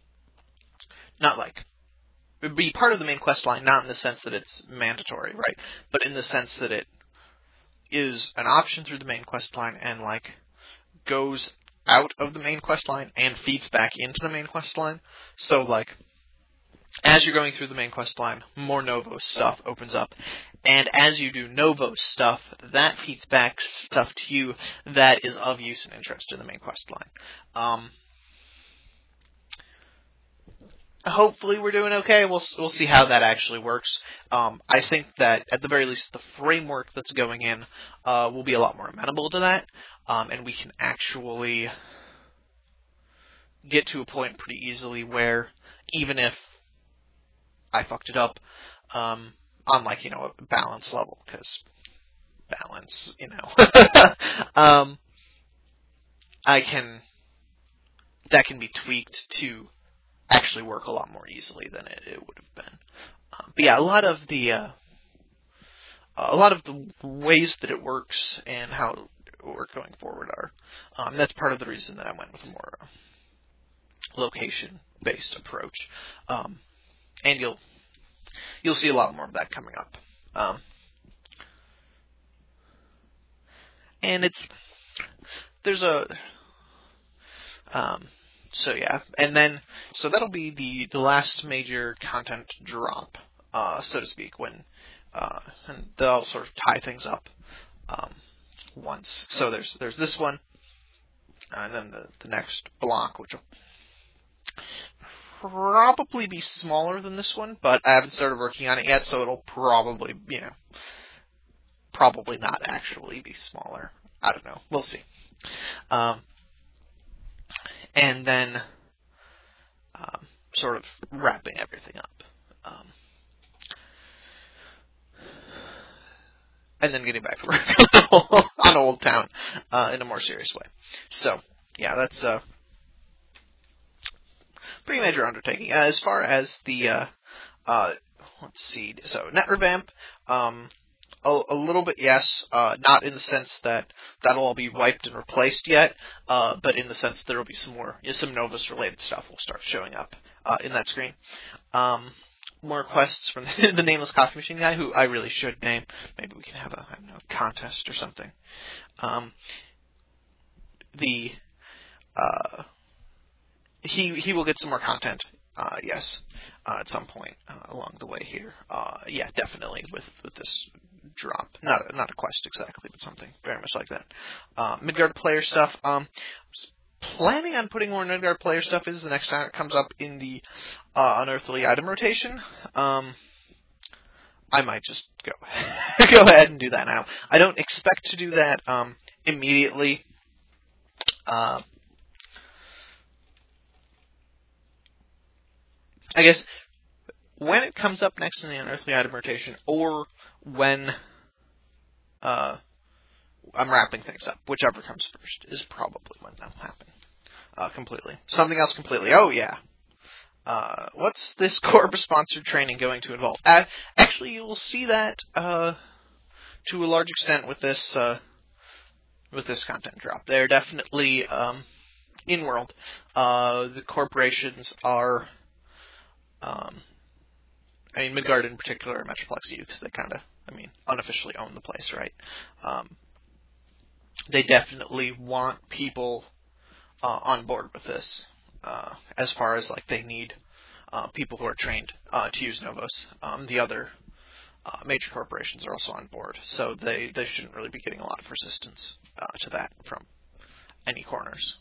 part of the main quest line, not in the sense that it's mandatory, right? But in the sense that it is an option through the main quest line and like goes out of the main quest line and feeds back into the main quest line. So like, as you're going through the main quest line, more Novos stuff opens up. And as you do Novos stuff, that feeds back stuff to you that is of use and interest in the main quest line. Hopefully we're doing okay. We'll see how that actually works. I think that, at the very least, the framework that's going in will be a lot more amenable to that. And we can actually get to a point pretty easily where, even if I fucked it up on, like, a balance level, because balance, that can be tweaked to actually work a lot more easily than it would have been. But yeah, a lot of the ways that it works and how it will work going forward are, that's part of the reason that I went with a more location-based approach. And you'll see a lot more of that coming up. and there's a, so yeah, and then, so that'll be the last major content drop, so to speak, and they'll sort of tie things up, once. So there's this one, and then the next block, which will probably be smaller than this one, but I haven't started working on it yet, so it'll probably, probably not actually be smaller. I don't know. We'll see. And then, sort of wrapping everything up. And then getting back to work on Old Town, in a more serious way. So, yeah, that's, pretty major undertaking. As far as the, let's see, so net revamp, a little bit, yes, not in the sense that that'll all be wiped and replaced yet, but in the sense that there will be some Novus related stuff will start showing up, in that screen. More requests from the Nameless Coffee Machine guy, who I really should name. Maybe we can have a contest or something. He will get some more content, yes, at some point along the way here. Yeah, definitely with this drop. Not a quest exactly, but something very much like that. Midgard player stuff. Planning on putting more Midgard player stuff the next time it comes up in the unearthly item rotation. I might just go ahead and do that now. I don't expect to do that immediately. I guess when it comes up next in the unearthly item rotation, or when I'm wrapping things up, whichever comes first, is probably when that'll happen. Completely. Something else completely. Oh, yeah. What's this Corp-sponsored training going to involve? Actually, you will see that to a large extent with this content drop. They're definitely in-world. The corporations are, Midgard in particular, Metroplex EU, because they kind of, unofficially own the place, right? They definitely want people on board with this, as far as, they need people who are trained to use Novos. The other major corporations are also on board, so they shouldn't really be getting a lot of resistance to that from any corners.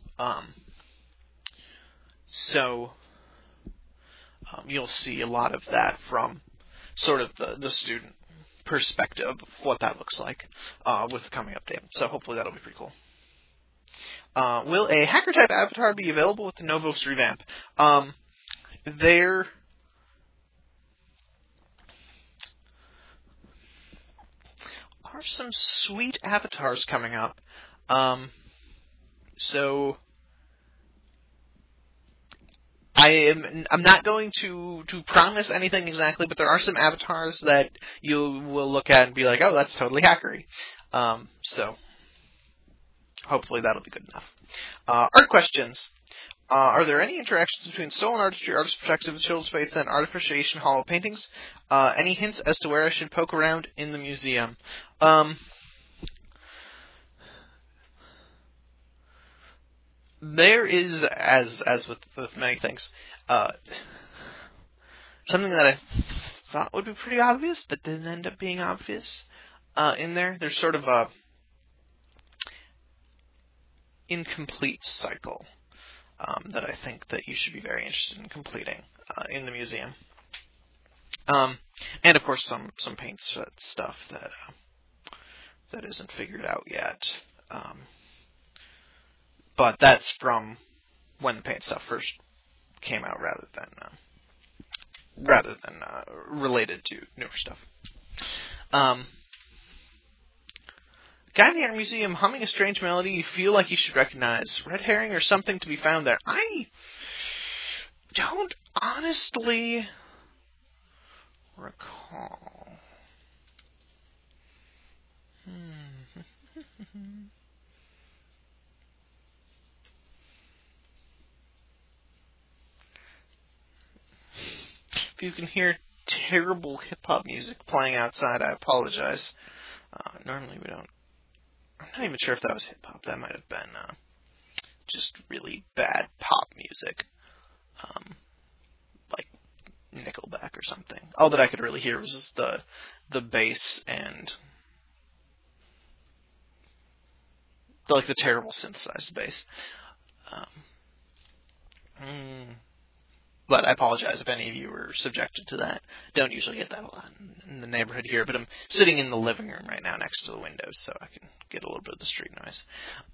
So you'll see a lot of that from sort of the student perspective of what that looks like with the coming update. So hopefully that'll be pretty cool. Will a hacker-type avatar be available with the Novos revamp? There are some sweet avatars coming up. So I'm not going to promise anything exactly, but there are some avatars that you will look at and be like, oh, that's totally hackery. So hopefully that'll be good enough. Art questions. Are there any interactions between stolen artistry, artist perspective, children's space, and art appreciation hall paintings? Any hints as to where I should poke around in the museum? There is, as with many things, something that I thought would be pretty obvious, but didn't end up being obvious in there. There's sort of a incomplete cycle that I think that you should be very interested in completing in the museum. And of course some paint stuff that isn't figured out yet. But that's from when the paint stuff first came out, rather than related to newer stuff. Guy in the Art Museum humming a strange melody you feel like you should recognize. Red herring or something to be found there. I don't honestly recall. If you can hear terrible hip-hop music playing outside, I apologize. Normally we don't I'm not even sure if that was hip hop. That might have been just really bad pop music, like Nickelback or something. All that I could really hear was just the bass and the terrible synthesized bass. But I apologize if any of you were subjected to that. Don't usually get that a lot in the neighborhood here, but I'm sitting in the living room right now next to the windows, so I can get a little bit of the street noise.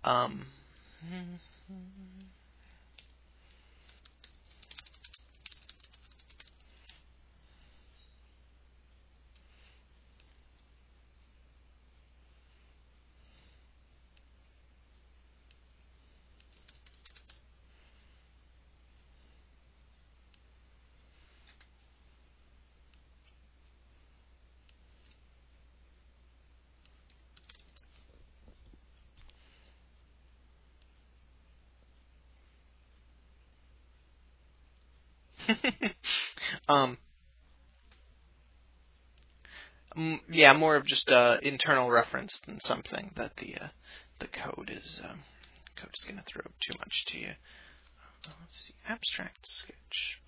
Yeah, more of just internal reference than something that the code is going to throw too much to you. Let's see, abstract sketch.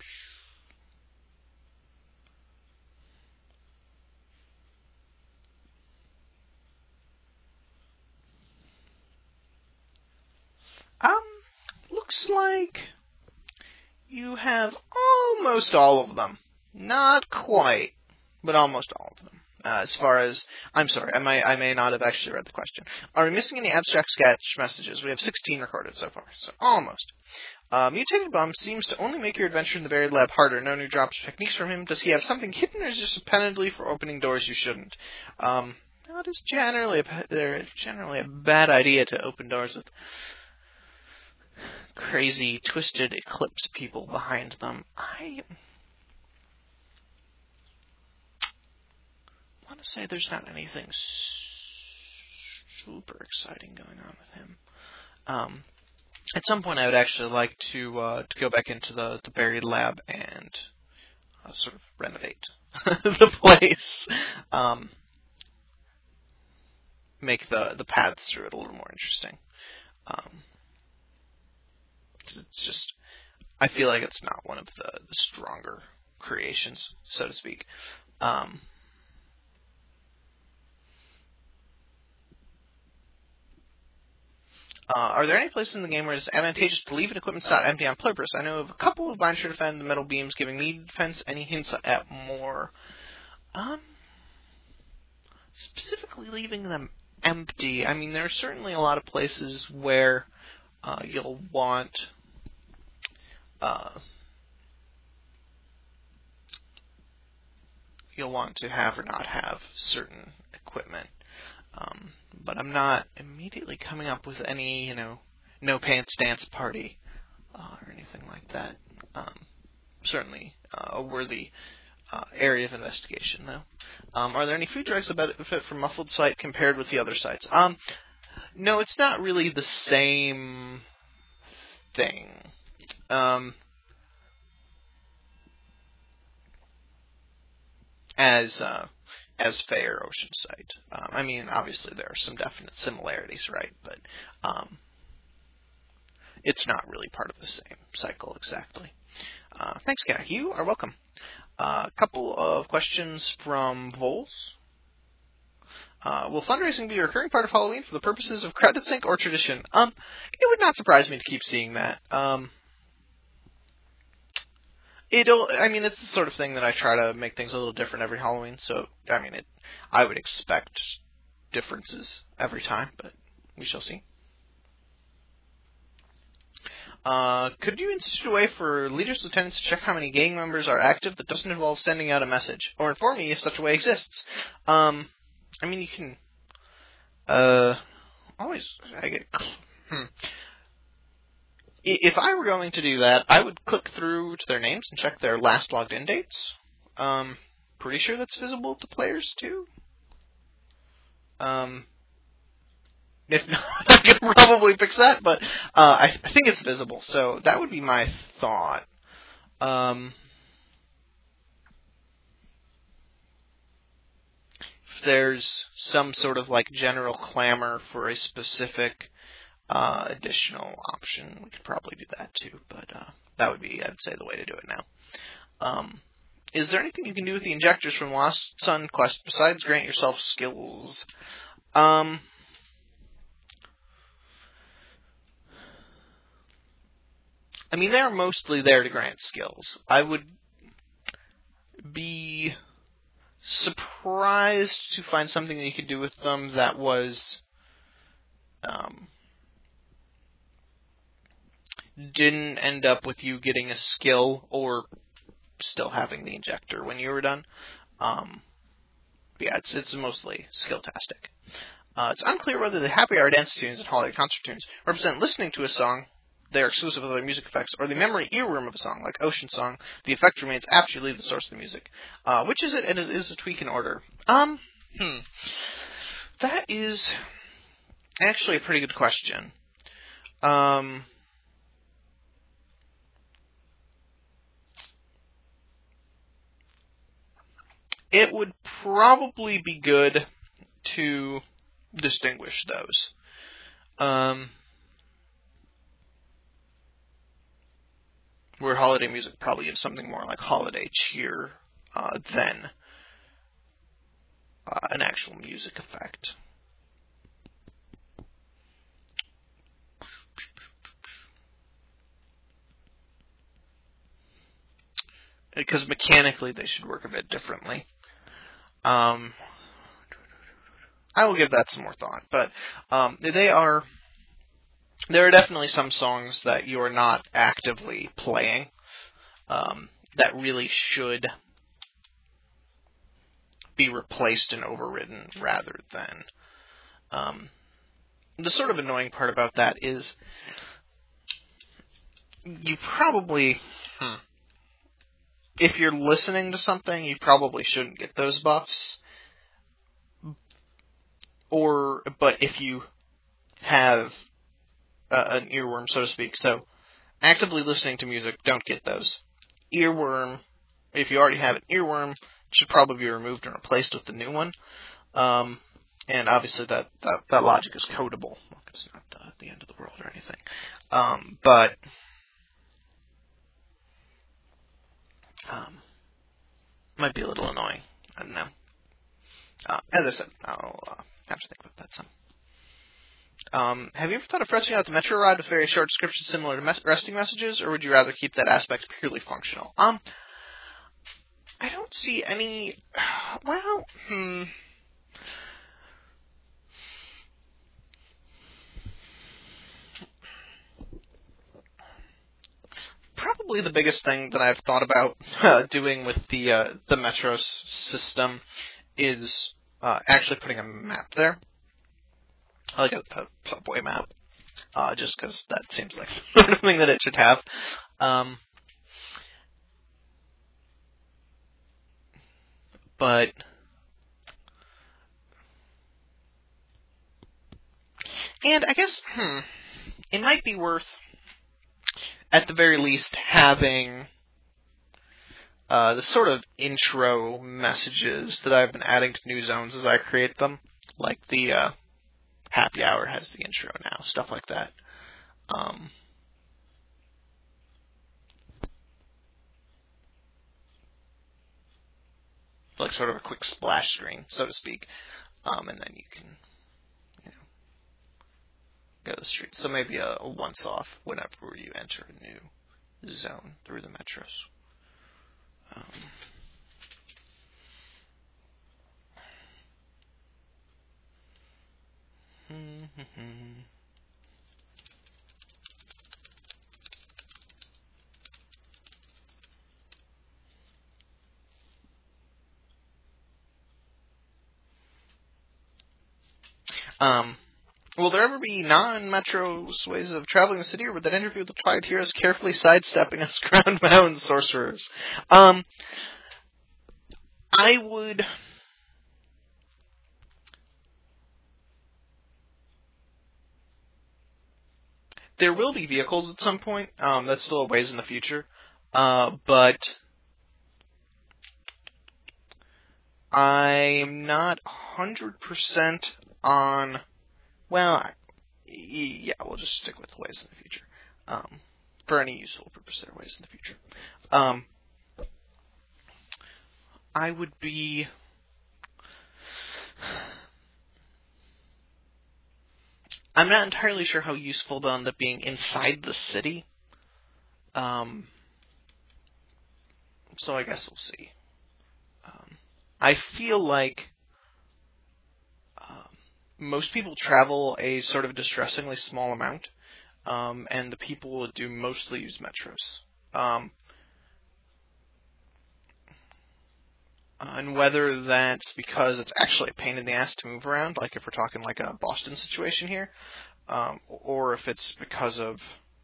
Looks like you have almost all of them. Not quite, but almost all of them. As far as, I'm sorry, I may not have actually read the question. Are we missing any abstract sketch messages? We have 16 recorded so far, so almost. Mutated Bum seems to only make your adventure in the Buried Lab harder. No new drops or techniques from him. Does he have something hidden, or is just a penalty for opening doors you shouldn't? That is generally a bad idea to open doors with crazy, twisted Eclipse people behind them. I want to say there's not anything super exciting going on with him. At some point, I would actually like to go back into the Buried Lab and sort of renovate the place. Make the paths through it a little more interesting. It's just, I feel like it's not one of the stronger creations, so to speak. Are there any places in the game where it's advantageous to leave an equipment slot empty on purpose? I know of a couple of Bind Sure Defend, the metal beams giving me defense. Any hints at more? Specifically leaving them empty. I mean, there are certainly a lot of places where you'll want to have or not have certain equipment. But I'm not immediately coming up with any, no pants dance party or anything like that. Certainly a worthy area of investigation, though. Are there any food drugs that benefit from Muffled Sight compared with the other sites? No, it's not really the same thing. As Fey or Ocean Sight. I mean, obviously there are some definite similarities, right? But it's not really part of the same cycle exactly. Thanks, Kat. You are welcome. A couple of questions from Vols. Will fundraising be a recurring part of Halloween for the purposes of credit sync or tradition? It would not surprise me to keep seeing that. It's the sort of thing that I try to make things a little different every Halloween, so, I would expect differences every time, but we shall see. Could you institute a way for leaders, lieutenants to check how many gang members are active that doesn't involve sending out a message? Or inform me if such a way exists? You can, If I were going to do that, I would click through to their names and check their last logged in dates. Pretty sure that's visible to players too. If not, I could probably fix that, but I think it's visible, so that would be my thought. there's some sort of like general clamor for a specific additional option, we could probably do that too, but that would be, I'd say, the way to do it now. Is there anything you can do with the injectors from Lost Sun Quest besides grant yourself skills? I mean, they are mostly there to grant skills. I would be surprised to find something that you could do with them that was didn't end up with you getting a skill or still having the injector when you were done. Yeah, it's mostly skill-tastic. It's unclear whether the happy hour dance tunes and holiday concert tunes represent listening to a song, they are exclusive of their music effects, or the memory earworm of a song, like Ocean Song. The effect remains after you leave the source of the music. Which is it, and is a tweak in order? That is actually a pretty good question. It would probably be good to distinguish those. Where holiday music probably gives something more like holiday cheer than an actual music effect. Because mechanically they should work a bit differently. I will give that some more thought, but there are definitely some songs that you are not actively playing that really should be replaced and overridden rather than... the sort of annoying part about that is you probably... If you're listening to something, you probably shouldn't get those buffs. But if you have an earworm, so to speak, so actively listening to music, don't get those. Earworm, if you already have an earworm, should probably be removed and replaced with the new one. And obviously that logic is codable. It's not the end of the world or anything. But might be a little annoying. I don't know. As I said, I'll have to think about that some. Have you ever thought of fetching out the Metro ride with very short descriptions similar to resting messages, or would you rather keep that aspect purely functional? I don't see any... Well, Probably the biggest thing that I've thought about doing with the Metro system is actually putting a map there, like a subway map, just because that seems like something that it should have. But and I guess it might be worth, at the very least, having the sort of intro messages that I've been adding to new zones as I create them. Like the happy hour has the intro now, stuff like that. Like sort of a quick splash screen, so to speak. And then you can, go to the street. So maybe a once off whenever you enter a new zone through the metros. Will there ever be non-metro ways of traveling the city, or would that interview with the Twilight Heroes carefully sidestepping us ground-bound sorcerers? I would... There will be vehicles at some point. That's still a ways in the future. But I'm not 100% on, well, yeah, we'll just stick with ways in the future. For any useful purpose, there are ways in the future. I would be... I'm not entirely sure how useful they'll end up being inside the city. So I guess we'll see. I feel like most people travel a sort of distressingly small amount, and the people who do mostly use metros. And whether that's because it's actually a pain in the ass to move around, like if we're talking like a Boston situation here, or if it's because of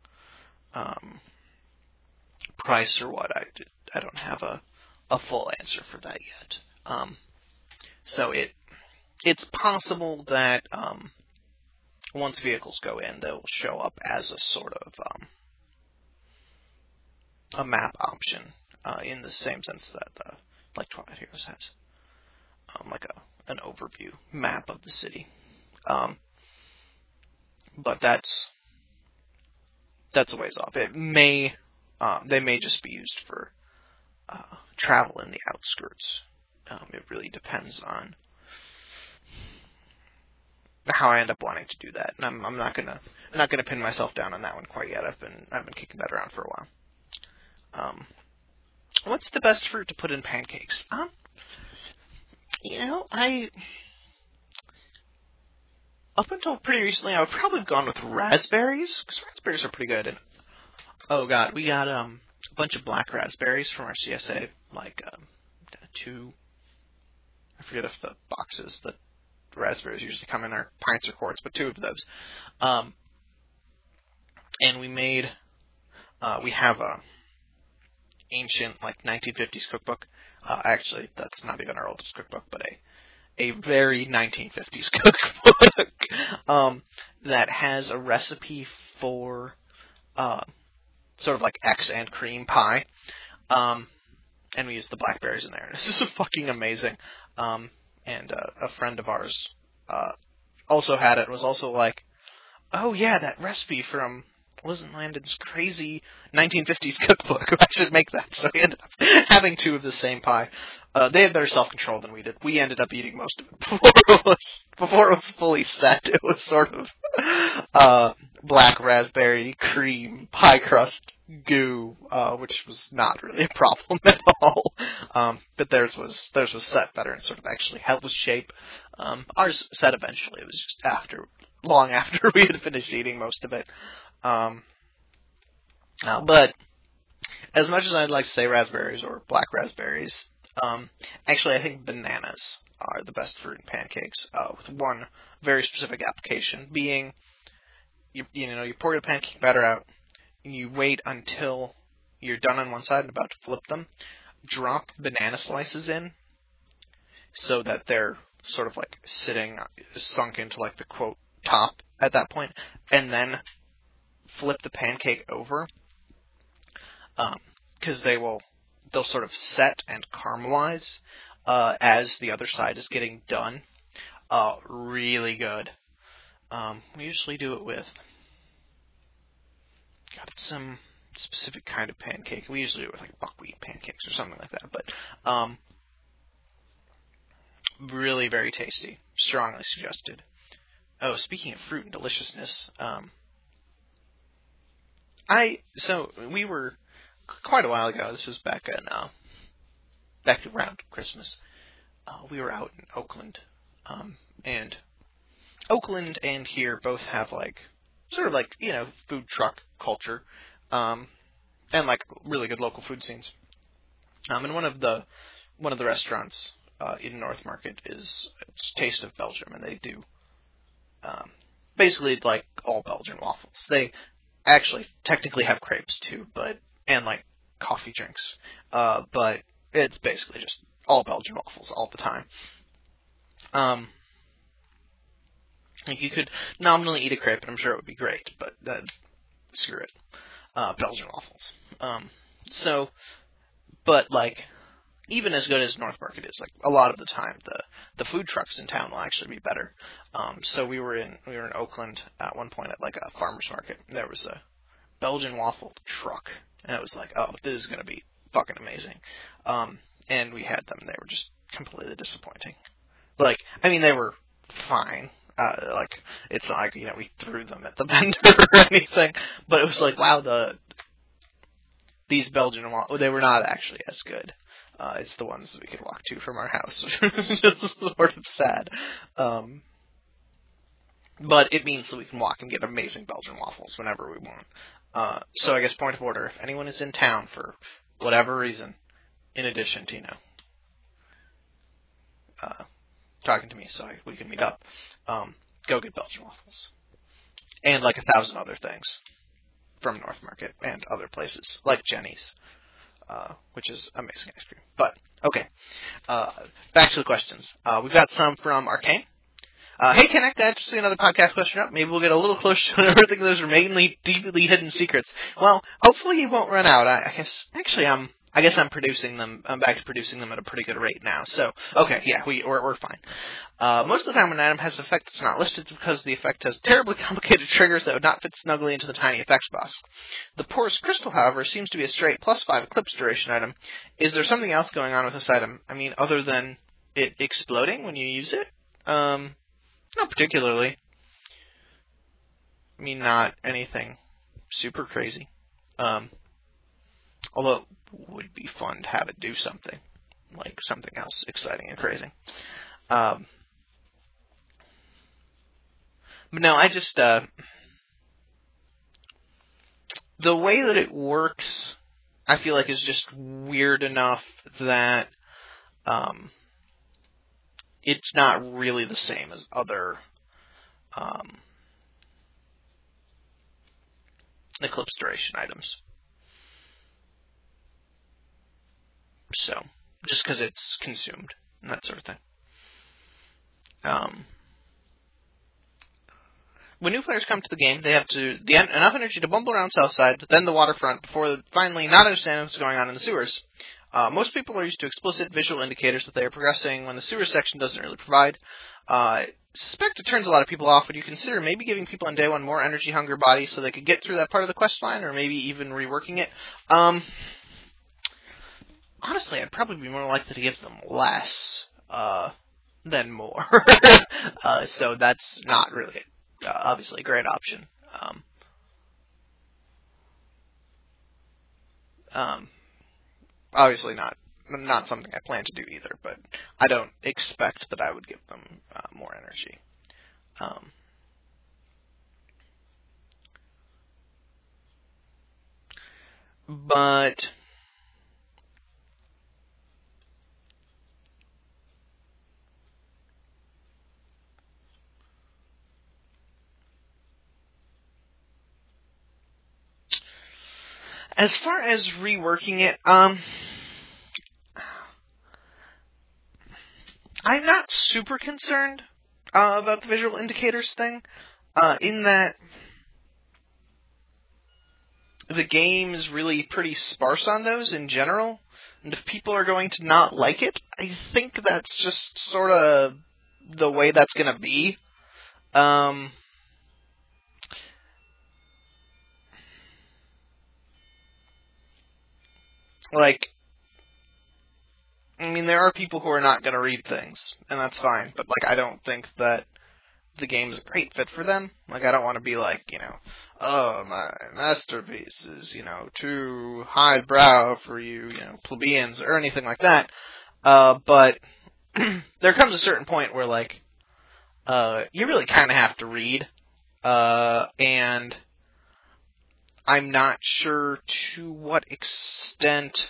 price or what, I don't have a full answer for that yet. So it's possible that once vehicles go in, they'll show up as a sort of a map option in the same sense that like Twilight Heroes has, like an overview map of the city. But that's a ways off. It may they may just be used for travel in the outskirts. It really depends on how I end up wanting to do that, and I'm not gonna pin myself down on that one quite yet. I've been kicking that around for a while. What's the best fruit to put in pancakes? Up until pretty recently, I would probably have gone with raspberries, because raspberries are pretty good. And, oh god, we got a bunch of black raspberries from our CSA, like 2. I forget if the boxes that raspberries usually come in are pints or quarts, but 2 of those. And we made, we have a ancient, like, 1950s cookbook. Actually, that's not even our oldest cookbook, but a very 1950s cookbook that has a recipe for sort of like X and cream pie. And we use the blackberries in there. This is fucking amazing. And a friend of ours also had it, was also like, oh yeah, that recipe from Liz and Landon's crazy 1950s cookbook. I should make that. So we ended up having 2 of the same pie. They had better self-control than we did. We ended up eating most of it before it was fully set. It was sort of black raspberry cream pie crust goo, which was not really a problem at all. But theirs was set better and sort of actually held the shape. Ours set eventually. It was just long after we had finished eating most of it. But as much as I'd like to say raspberries or black raspberries, actually I think bananas are the best fruit in pancakes, with one very specific application being, you pour your pancake batter out, and you wait until you're done on one side and about to flip them, drop banana slices in, so that they're sort of like sunk into like the quote top at that point, and then flip the pancake over, because they'll sort of set and caramelize as the other side is getting done. Really good. We usually do it with some specific kind of pancake. We usually do it with like buckwheat pancakes or something like that. But really very tasty. Strongly suggested. Oh, speaking of fruit and deliciousness, so we were quite a while ago. This was back around Christmas. We were out in Oakland, and Oakland and here both have like sort of like food truck culture, and like really good local food scenes. And one of the restaurants in North Market is Taste of Belgium, and they do basically like all Belgian waffles. They actually technically have crepes too, and like coffee drinks, but it's basically just all Belgian waffles all the time. Like you could nominally eat a crepe, and I'm sure it would be great, but screw it. Belgian waffles. But like even as good as North Market is, like a lot of the time, the food trucks in town will actually be better. So we were in Oakland at one point at like a farmer's market. And there was a Belgian waffle truck, and it was like, oh, this is gonna be fucking amazing. And we had them. They were just completely disappointing. Like, I mean, they were fine. Like, it's not like, we threw them at the vendor or anything. But it was like, wow, these Belgian waffles, they were not actually as good. It's the ones that we could walk to from our house, which was just sort of sad. But it means that we can walk and get amazing Belgian waffles whenever we want. So I guess point of order, if anyone is in town for whatever reason, in addition to, talking to me so we can meet up, go get Belgian waffles. And like 1,000 other things from North Market and other places, like Jenny's, which is amazing ice cream. But, okay, back to the questions. We've got some from Arcane. Hey, Connect, I just see another podcast question up. Maybe we'll get a little closer to everything. Those are mainly deeply hidden secrets. Well, hopefully you won't run out. I guess I'm producing them. I'm back to producing them at a pretty good rate now. So, okay, yeah, we're fine. Most of the time when an item has an effect that's not listed, it's because the effect has terribly complicated triggers that would not fit snugly into the tiny effects box. The porous crystal, however, seems to be a straight +5 eclipse duration item. Is there something else going on with this item? I mean, other than it exploding when you use it? Not particularly. I mean, not anything super crazy. Although it would be fun to have it do something, like something else exciting and crazy. But no, I just, the way that it works, I feel like is just weird enough that, it's not really the same as other, eclipse duration items. So, just because it's consumed, and that sort of thing. When new players come to the game, they have enough energy to bumble around Southside, then the waterfront, before finally not understanding what's going on in the sewers. Most people are used to explicit visual indicators that they are progressing when the sewer section doesn't really provide. I suspect it turns a lot of people off. Would you consider maybe giving people on day one more energy hunger bodies so they could get through that part of the quest line, or maybe even reworking it? Honestly, I'd probably be more likely to give them less than more. So that's not really, obviously, a great option. Obviously not something I plan to do either, but I don't expect that I would give them more energy. But as far as reworking it, I'm not super concerned about the visual indicators thing, in that the game is really pretty sparse on those in general, and if people are going to not like it, I think that's just sort of the way that's going to be. Like, I mean, there are people who are not going to read things, and that's fine, but, like, I don't think that the game's a great fit for them. Like, I don't want to be like, oh, my masterpiece is, too highbrow for you, plebeians, or anything like that. But there comes a certain point where, like, you really kind of have to read, and I'm not sure to what extent,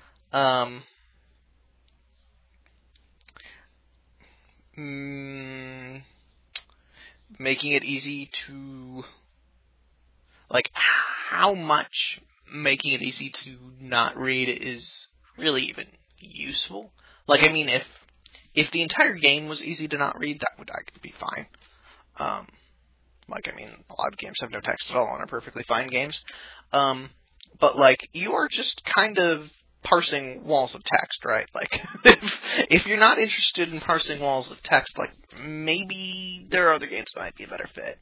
making it easy to, like, how much making it easy to not read is really even useful. Like, I mean, if the entire game was easy to not read, that would be fine. Like, I mean, a lot of games have no text at all and are perfectly fine games. But, like, you are just kind of parsing walls of text, right? Like, if you're not interested in parsing walls of text, like, maybe there are other games that might be a better fit.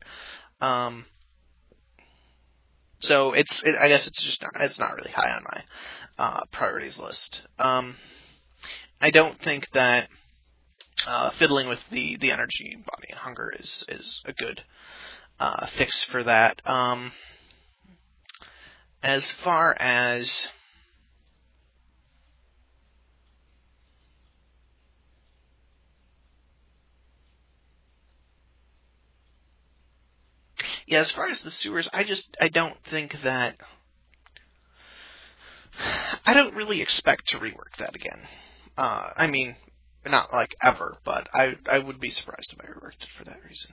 So I guess it's not really high on my priorities list. I don't think that fiddling with the energy, body, and hunger is a good fix for that. As far as as far as the sewers, I don't think that I don't really expect to rework that again. I mean, not like ever, but I would be surprised if I reworked it for that reason.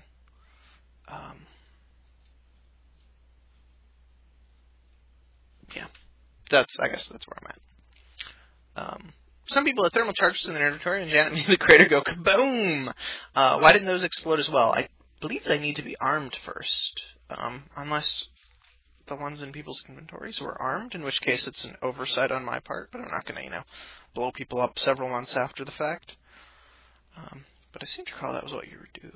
Yeah, I guess that's where I'm at. Some people had thermal charges in their inventory, and Janet made the crater go kaboom! Why didn't those explode as well? I believe they need to be armed first, unless the ones in people's inventories were armed, in which case it's an oversight on my part, but I'm not going to, blow people up several months after the fact. But I seem to recall that was what you were doing.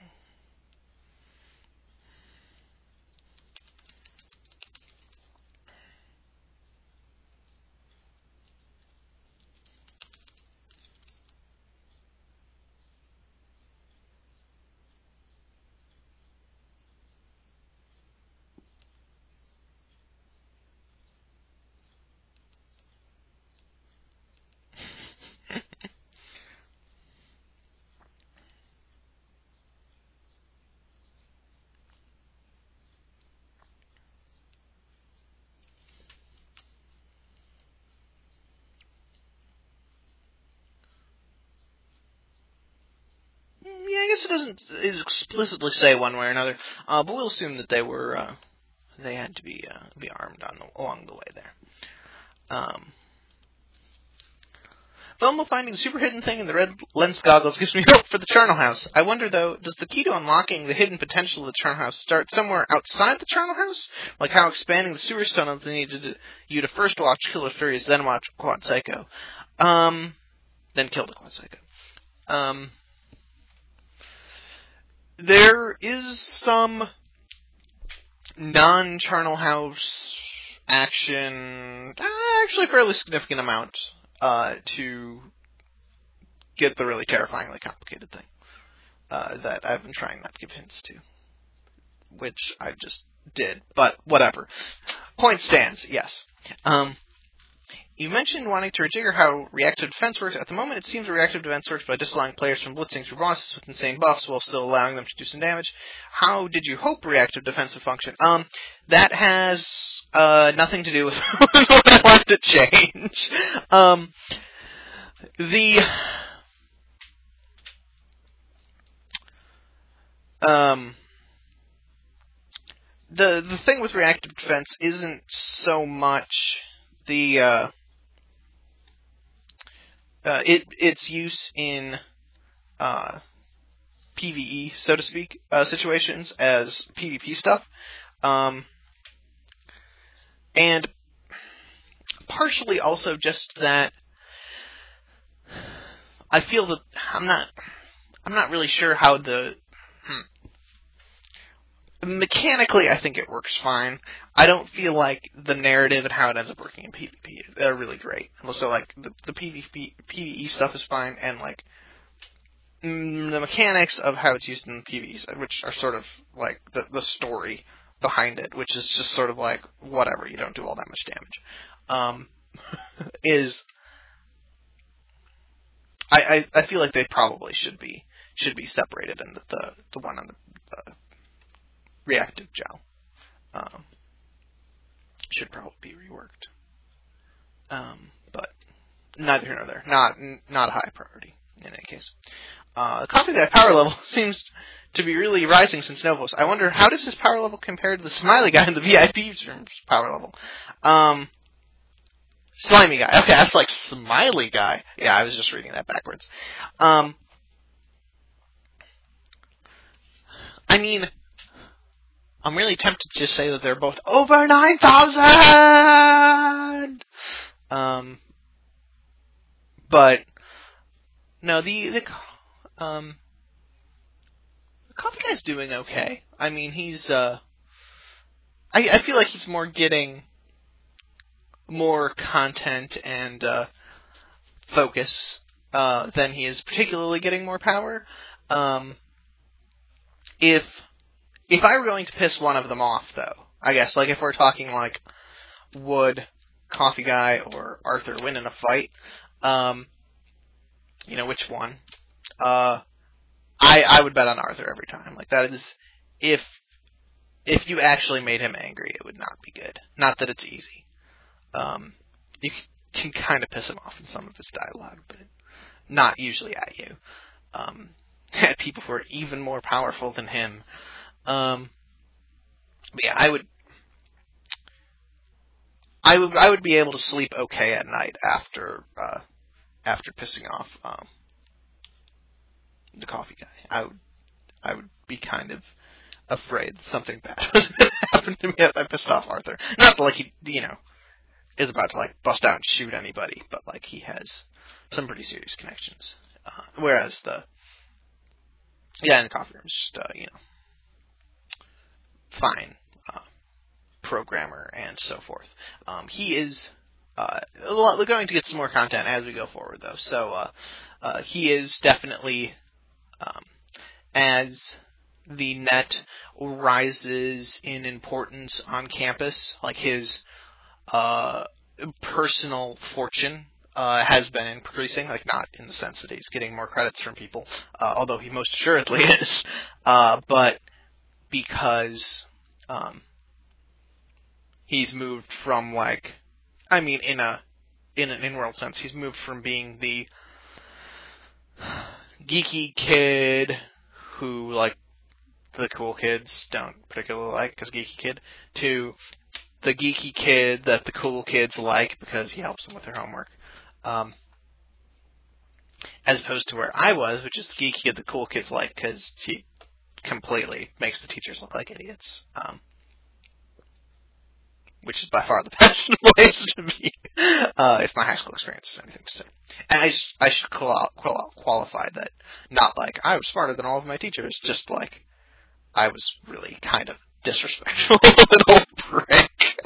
Yeah, I guess it doesn't explicitly say one way or another, but we'll assume that they were they had to be armed along the way there. Velma finding the super hidden thing in the red lens goggles gives me hope for the charnel house. I wonder, though, does the key to unlocking the hidden potential of the charnel house start somewhere outside the charnel house? Like how expanding the sewers tunnels needed you to first watch Killer Furious, then watch Quad Psycho. Then kill the Quad Psycho. There is some non-charnel house action, actually a fairly significant amount, to get the really terrifyingly complicated thing that I've been trying not to give hints to, which I just did, but whatever. Point stands, yes. You mentioned wanting to rejigger how reactive defense works. At the moment, it seems reactive defense works by disallowing players from blitzing through bosses with insane buffs while still allowing them to do some damage. How did you hope reactive defense would function? That has nothing to do with what I want to change. The thing with reactive defense isn't so much the its use in PvE, so to speak, situations as PvP stuff, and partially also just that I feel that I'm not really sure how mechanically, I think it works fine. I don't feel like the narrative and how it ends up working in PvP are really great. Also, like, the PvE stuff is fine, and, like, the mechanics of how it's used in PvE, which are sort of, like, the story behind it, which is just sort of like, whatever, you don't do all that much damage, I feel like they probably should be separated, and that the one on the reactive gel should probably be reworked. But neither here nor there. Not a high priority in any case. The Coffee Guy power level seems to be really rising since Novos. I wonder, how does his power level compare to the Smiley Guy in the VIP room's power level? Slimy Guy. Okay, that's like Smiley Guy. Yeah, I was just reading that backwards. I mean, I'm really tempted to say that they're both over 9,000! But no, the Coffee Guy's doing okay. I mean, he's I feel like he's more getting more content and focus than he is particularly getting more power. If I were going to piss one of them off, though, I guess, like, if we're talking, like, would Coffee Guy or Arthur win in a fight, which one? I would bet on Arthur every time. Like, that is, if you actually made him angry, it would not be good. Not that it's easy. You can kind of piss him off in some of his dialogue, but not usually at you. At people who are even more powerful than him. But yeah, I would be able to sleep okay at night after pissing off the Coffee Guy. I would be kind of afraid something bad was going to happen to me if I pissed off Arthur. Not that, like, he, is about to, like, bust out and shoot anybody, but, like, he has some pretty serious connections. Whereas the guy in the coffee room is just, fine programmer and so forth. He is going to get some more content as we go forward, though. So he is definitely, as the net rises in importance on campus, like his personal fortune has been increasing, like not in the sense that he's getting more credits from people, although he most assuredly is, but because he's moved from, like, I mean, in an in-world sense, he's moved from being the geeky kid who, like, the cool kids don't particularly like because geeky kid, to the geeky kid that the cool kids like because he helps them with their homework. As opposed to where I was, which is the geeky kid the cool kids like because he completely makes the teachers look like idiots. Which is by far the best place to be, if my high school experience is anything to say. And I should qualify that, not like, I was smarter than all of my teachers, just like, I was really kind of disrespectful little prick.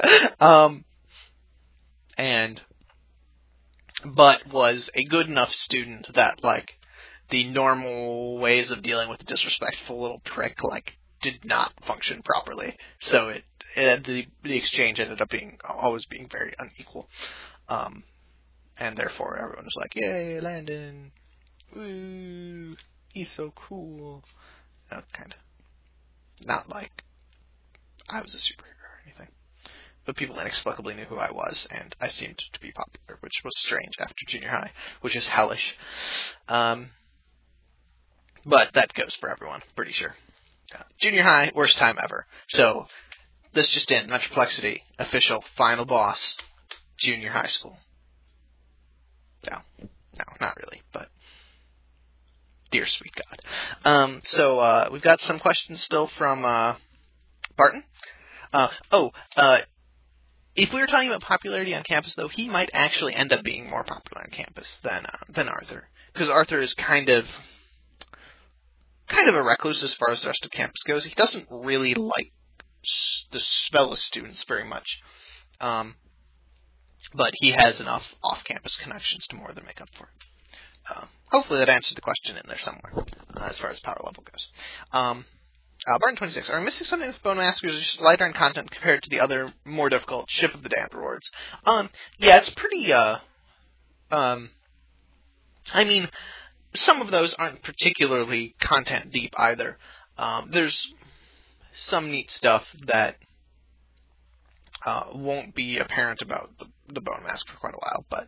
But was a good enough student that, like, the normal ways of dealing with a disrespectful little prick, like, did not function properly. So the exchange ended up always being very unequal. And therefore everyone was like, yay, Landon. Woo, he's so cool. Kind of. Not like I was a superhero or anything. But people inexplicably knew who I was, and I seemed to be popular, which was strange after junior high, which is hellish. But that goes for everyone, pretty sure. Junior high, worst time ever. So, this just in, Metroflexity, official final boss, junior high school. No, not really, but dear sweet God. So we've got some questions still from Barton. If we were talking about popularity on campus, though, he might actually end up being more popular on campus than Arthur, because Arthur is kind of a recluse as far as the rest of campus goes. He doesn't really like the fellow students very much, but he has enough off-campus connections to more than make up for it. Hopefully that answers the question in there somewhere, as far as power level goes. Barton 26. Are we missing something with Bone Maskers? Just lighter in content compared to the other more difficult Ship of the Damned rewards. Yeah, it's pretty. I mean, some of those aren't particularly content deep either. There's some neat stuff that won't be apparent about the Bone Mask for quite a while, but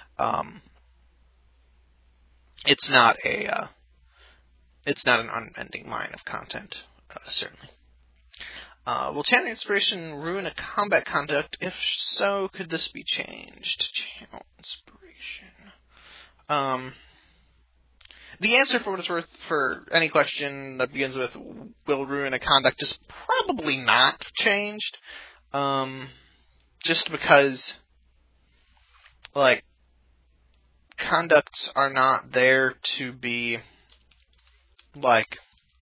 it's not an unending mine of content, certainly. Will Channel Inspiration ruin a combat conduct? If so, could this be changed? Channel Inspiration. The answer, for what it's worth, for any question that begins with will ruin a conduct is probably not changed. Just because, like, conducts are not there to be, like,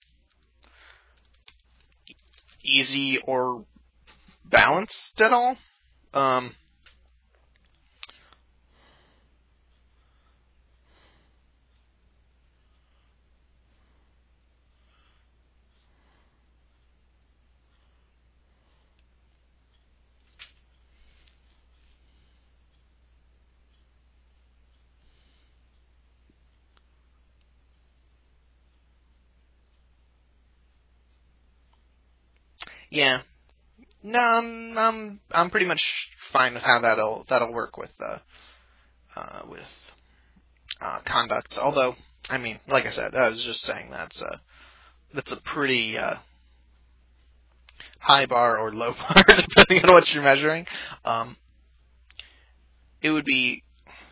easy or balanced at all. Yeah. No, I'm pretty much fine with how that'll work with conduct. Although, I mean, like I said, I was just saying that's a pretty high bar or low bar, depending on what you're measuring. It would be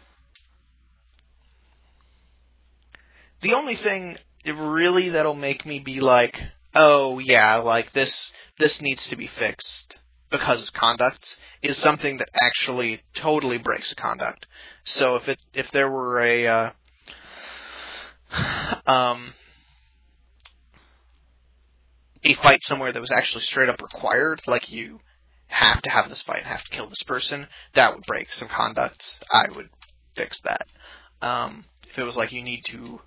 the only thing really that'll make me be like, oh yeah, like this needs to be fixed because of conduct is something that actually totally breaks a conduct. So if there were a fight somewhere that was actually straight up required, like you have to have this fight, have to kill this person, that would break some conduct. I would fix that. If it was like you need to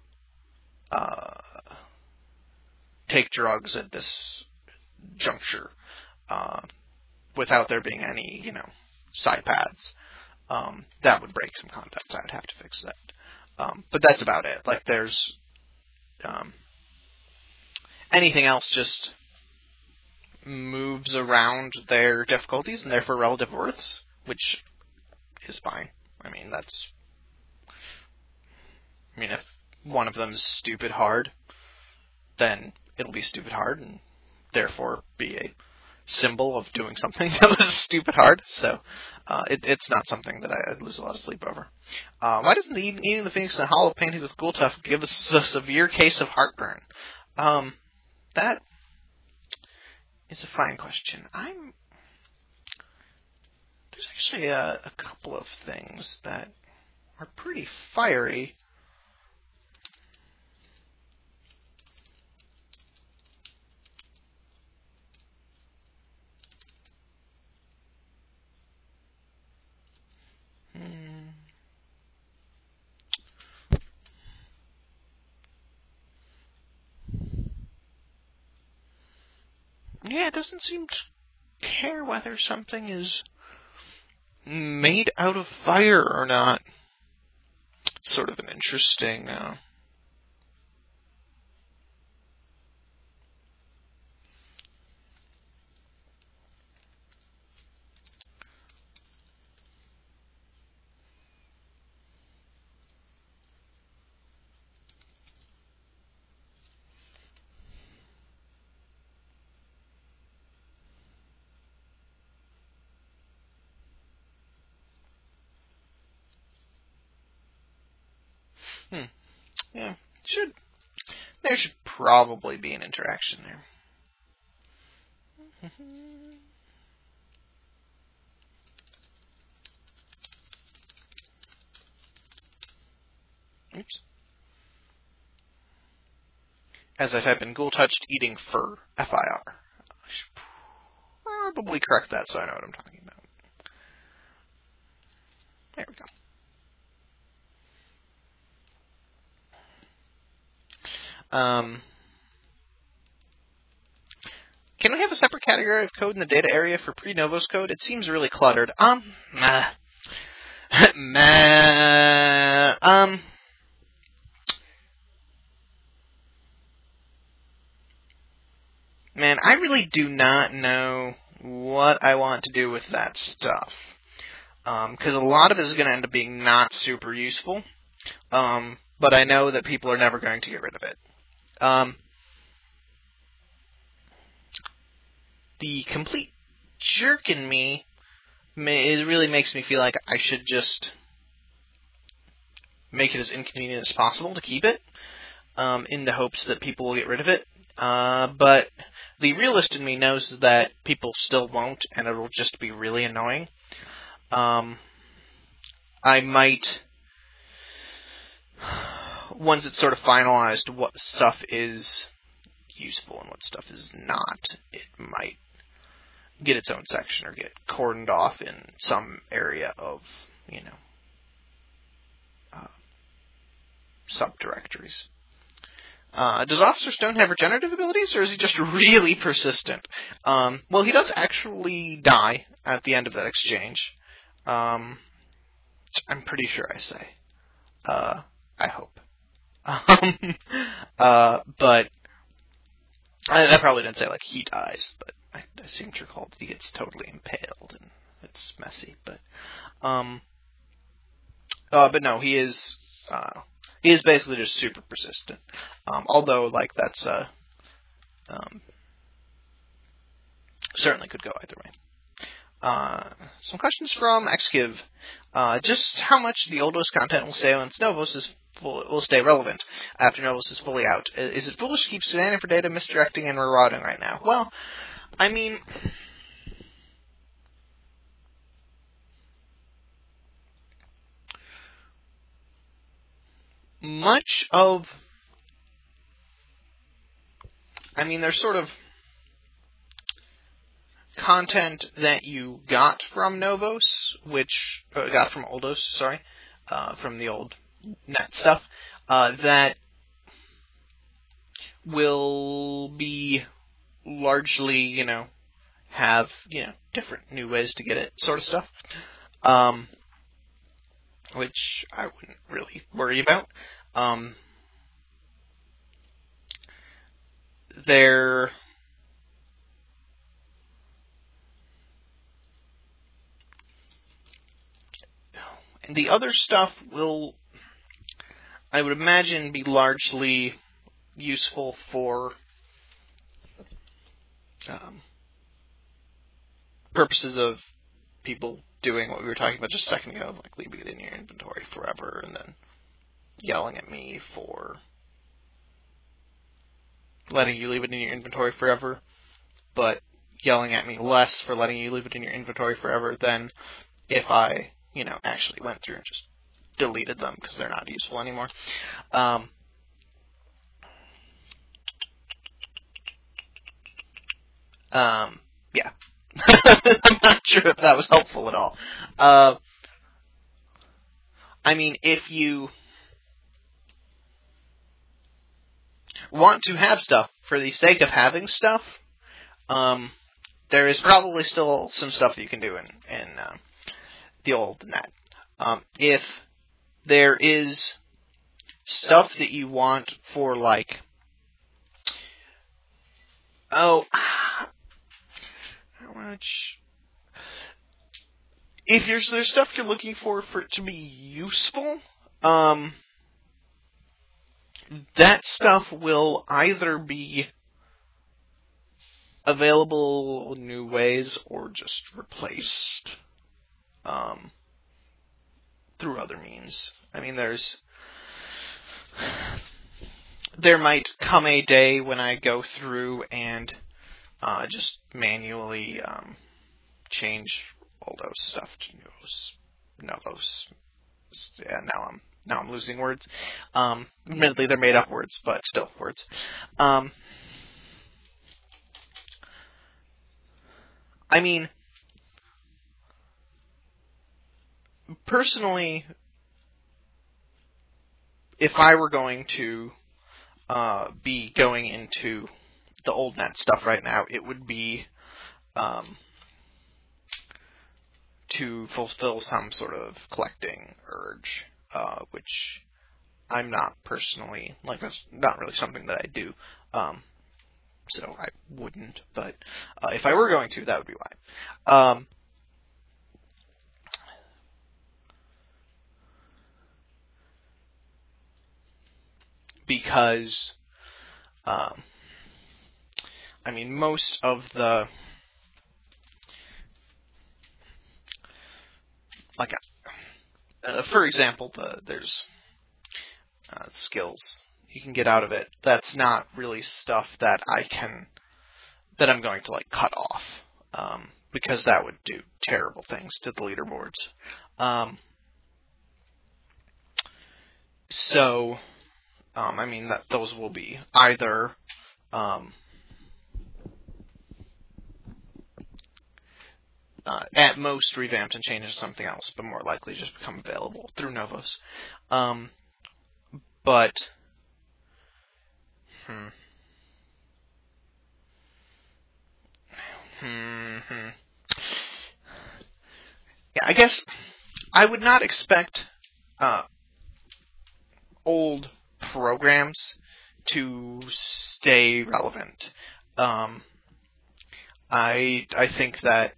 take drugs at this juncture without there being any, side paths, that would break some conduct. I would have to fix that. But that's about it. Like, there's anything else just moves around their difficulties and therefore relative worths, which is fine. I mean, if one of them is stupid hard, then it'll be stupid hard and therefore be a symbol of doing something that was stupid hard. So it's not something that I'd lose a lot of sleep over. Why doesn't eating the Phoenix and Hollow painted with Ghoul Tuff give us a severe case of heartburn? That is a fine question. There's actually a couple of things that are pretty fiery. Yeah, it doesn't seem to care whether something is made out of fire or not. Sort of an interesting yeah, there should probably be an interaction there. Oops. As I type in Ghoul Touched eating fur, F-I-R. I should probably correct that so I know what I'm talking about. There we go. Can we have a separate category of code in the data area for pre-Novos code? It seems really cluttered. Man, I really do not know what I want to do with that stuff. Because a lot of it is going to end up being not super useful. But I know that people are never going to get rid of it. The complete jerk in me, it really makes me feel like I should just make it as inconvenient as possible to keep it, in the hopes that people will get rid of it. But the realist in me knows that people still won't, and it'll just be really annoying. I might once it's sort of finalized what stuff is useful and what stuff is not, it might get its own section or get cordoned off in some area of, subdirectories. Does Officer Stone have regenerative abilities, or is he just really persistent? Well, he does actually die at the end of that exchange. I'm pretty sure I say. I hope. But I probably didn't say, he dies, but I seem to recall that he gets totally impaled, and it's messy, but no, he is basically just super persistent. Although, that's, certainly could go either way. Some questions from Xkiv. Just how much the Oldos content will stay once Novos will stay relevant after Novos is fully out. Is it foolish to keep scanning for data, misdirecting, and rerouting right now? Well, I mean, there's sort of content that you got from Novos, got from Oldos, from the old net stuff, that will be largely, have, different new ways to get it sort of stuff, which I wouldn't really worry about. And the other stuff will, I would imagine, be largely useful for purposes of people doing what we were talking about just a second ago, leaving it in your inventory forever and then yelling at me for letting you leave it in your inventory forever, but yelling at me less for letting you leave it in your inventory forever than if I, actually went through and just deleted them because they're not useful anymore. Yeah. I'm not sure if that was helpful at all. If you want to have stuff for the sake of having stuff, there is probably still some stuff that you can do in the old net. If there is stuff that you want for, how much? If there's stuff you're looking for it to be useful, that stuff will either be available in new ways or just replaced through other means. There might come a day when I go through and just manually change all those stuff to Novos. Yeah, now I'm losing words. Admittedly, they're made up words, but still words. Personally, if I were going to be going into the old net stuff right now, it would be to fulfill some sort of collecting urge, which I'm not personally, that's not really something that I do, so I wouldn't, but if I were going to, that would be why. Because, most of the, for example, there's skills you can get out of it. That's not really stuff that I'm going to cut off, because that would do terrible things to the leaderboards. So, I mean, that those will be either at most revamped and changed to something else, but more likely just become available through Novos. But yeah, I guess I would not expect old programs to stay relevant. I think that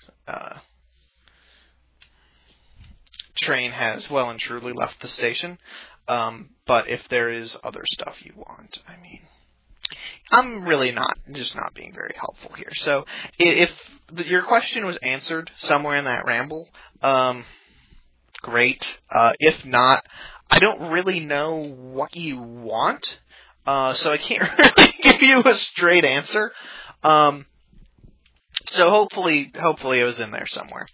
train has well and truly left the station. But if there is other stuff you want, I mean, I'm really not being very helpful here. So if your question was answered somewhere in that ramble, great. If not, I don't really know what you want, so I can't really give you a straight answer. So hopefully it was in there somewhere.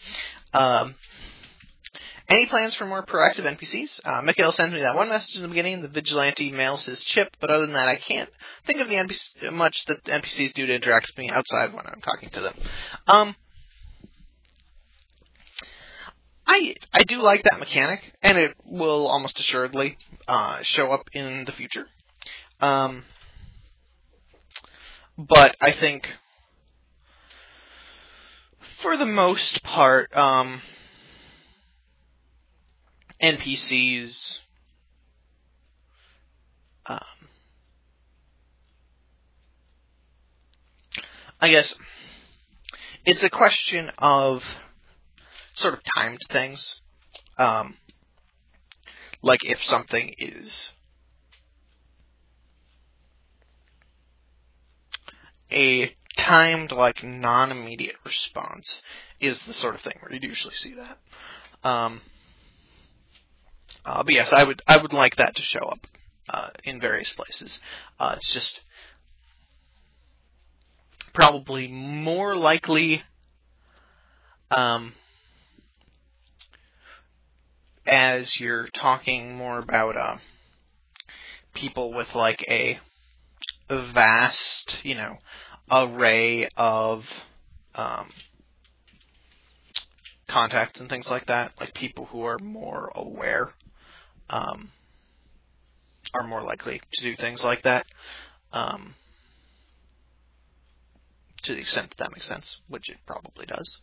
Any plans for more proactive NPCs? Mikhail sends me that one message in the beginning. The vigilante mails his chip, but other than that, I can't think of much that the NPCs do to interact with me outside when I'm talking to them. I do like that mechanic, and it will almost assuredly show up in the future. But I think, for the most part, NPCs I guess it's a question of sort of timed things. Like if something is a timed, like, non-immediate response is the sort of thing where you'd usually see that. But yes, I would like that to show up in various places. It's just probably more likely as you're talking more about people with like a vast, array of contacts and things like that, like people who are more aware are more likely to do things like that. To the extent that makes sense, which it probably does.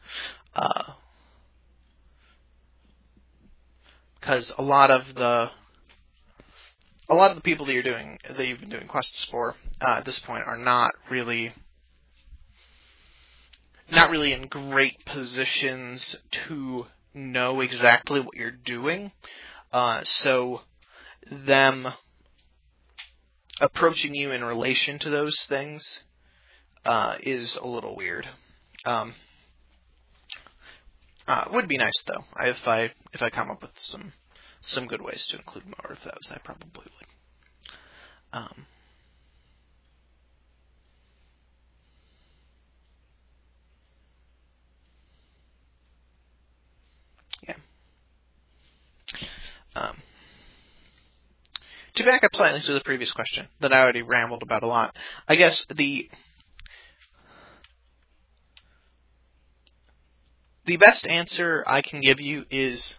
Because a lot of the people that you've been doing quests for at this point are not really in great positions to know exactly what you're doing. So them approaching you in relation to those things is a little weird. Would be nice though. If I come up with some good ways to include more of those, I probably would. Yeah. To back up slightly to the previous question that I already rambled about a lot, I guess the best answer I can give you is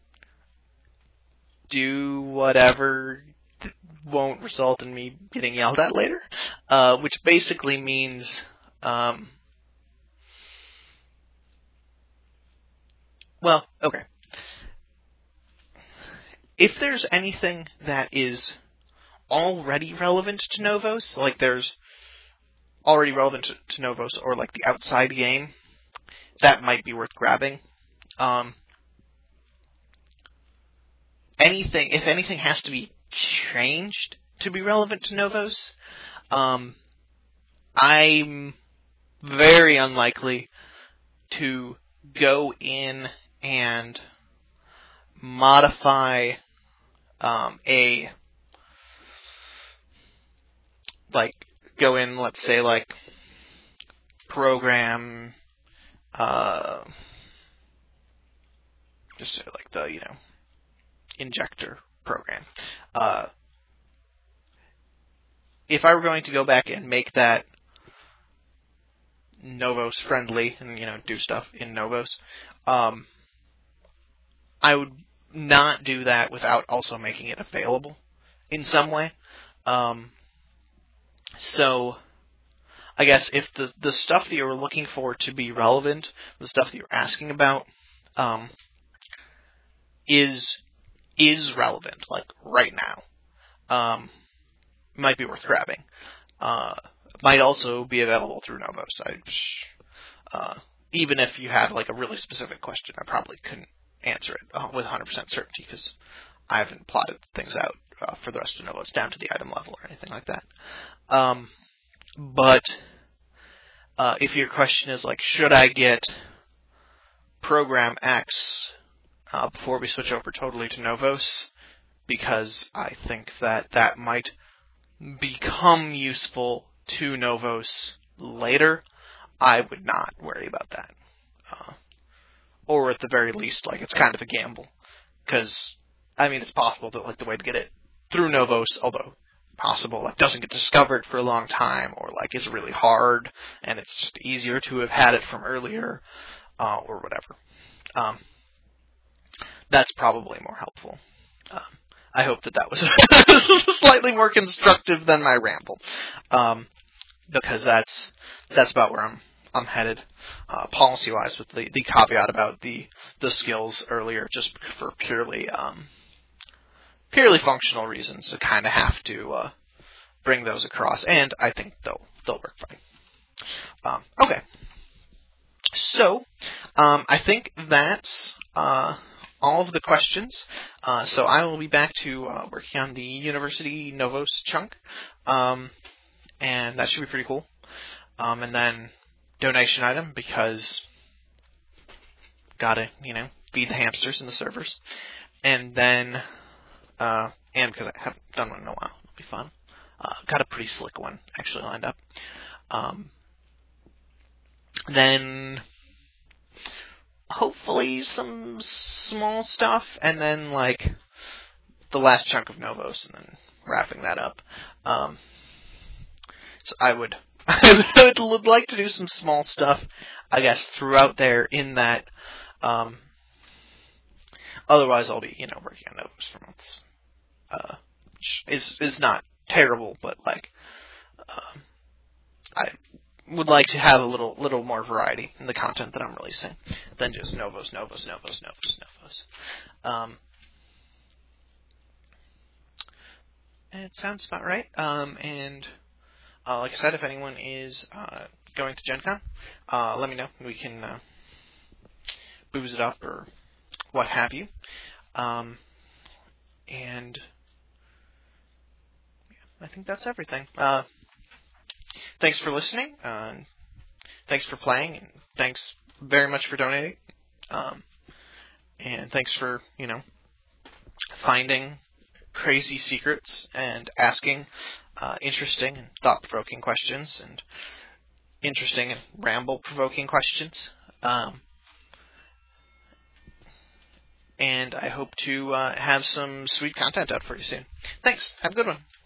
do whatever won't result in me getting yelled at later, which basically means well, okay. If there's anything that is already relevant to Novos, like there's already relevant to Novos or like the outside game, that might be worth grabbing. If anything has to be changed to be relevant to Novos, I'm very unlikely to go in and modify let's say, like, program, just say, like, the, injector program. If I were going to go back and make that Novos friendly and, do stuff in Novos, I would not do that without also making it available in some way. So I guess if the stuff that you're looking for to be relevant, the stuff that you're asking about, is relevant, like right now, might be worth grabbing. Might also be available through Novos. Even if you had like a really specific question, I probably couldn't answer it with 100% certainty because I haven't plotted things out for the rest of Novos down to the item level or anything like that. But if your question is like, should I get program X before we switch over totally to Novos, because I think that might become useful to Novos later, I would not worry about that. Or at the very least, like, it's kind of a gamble. Because, it's possible that, like, the way to get it through Novos, although possible, like, doesn't get discovered for a long time, or, like, is really hard, and it's just easier to have had it from earlier, or whatever. That's probably more helpful. I hope that was slightly more constructive than my ramble, because that's about where I'm headed, policy-wise, with the caveat about the skills earlier, just for purely functional reasons. So kind of have to bring those across, and I think they'll work fine. Okay, so I think that's all of the questions. So I will be back to working on the University Novos chunk, and that should be pretty cool. And then donation item, because gotta, feed the hamsters in the servers. And then, and because I haven't done one in a while, it'll be fun. Got a pretty slick one actually lined up. Then hopefully some small stuff, and then like the last chunk of Novos, and then wrapping that up. So I would like to do some small stuff, I guess, throughout there in that. Otherwise, I'll be, working on Novos for months. Which is not terrible, but like, I would like to have a little more variety in the content that I'm releasing than just Novos. It sounds about right. And like I said, if anyone is going to Gen Con, let me know. We can booze it up or what have you. And I think that's everything. Thanks for listening. Thanks for playing. And thanks very much for donating. And thanks for, finding crazy secrets and asking interesting and thought-provoking questions and interesting and ramble-provoking questions. And I hope to have some sweet content out for you soon. Thanks. Have a good one.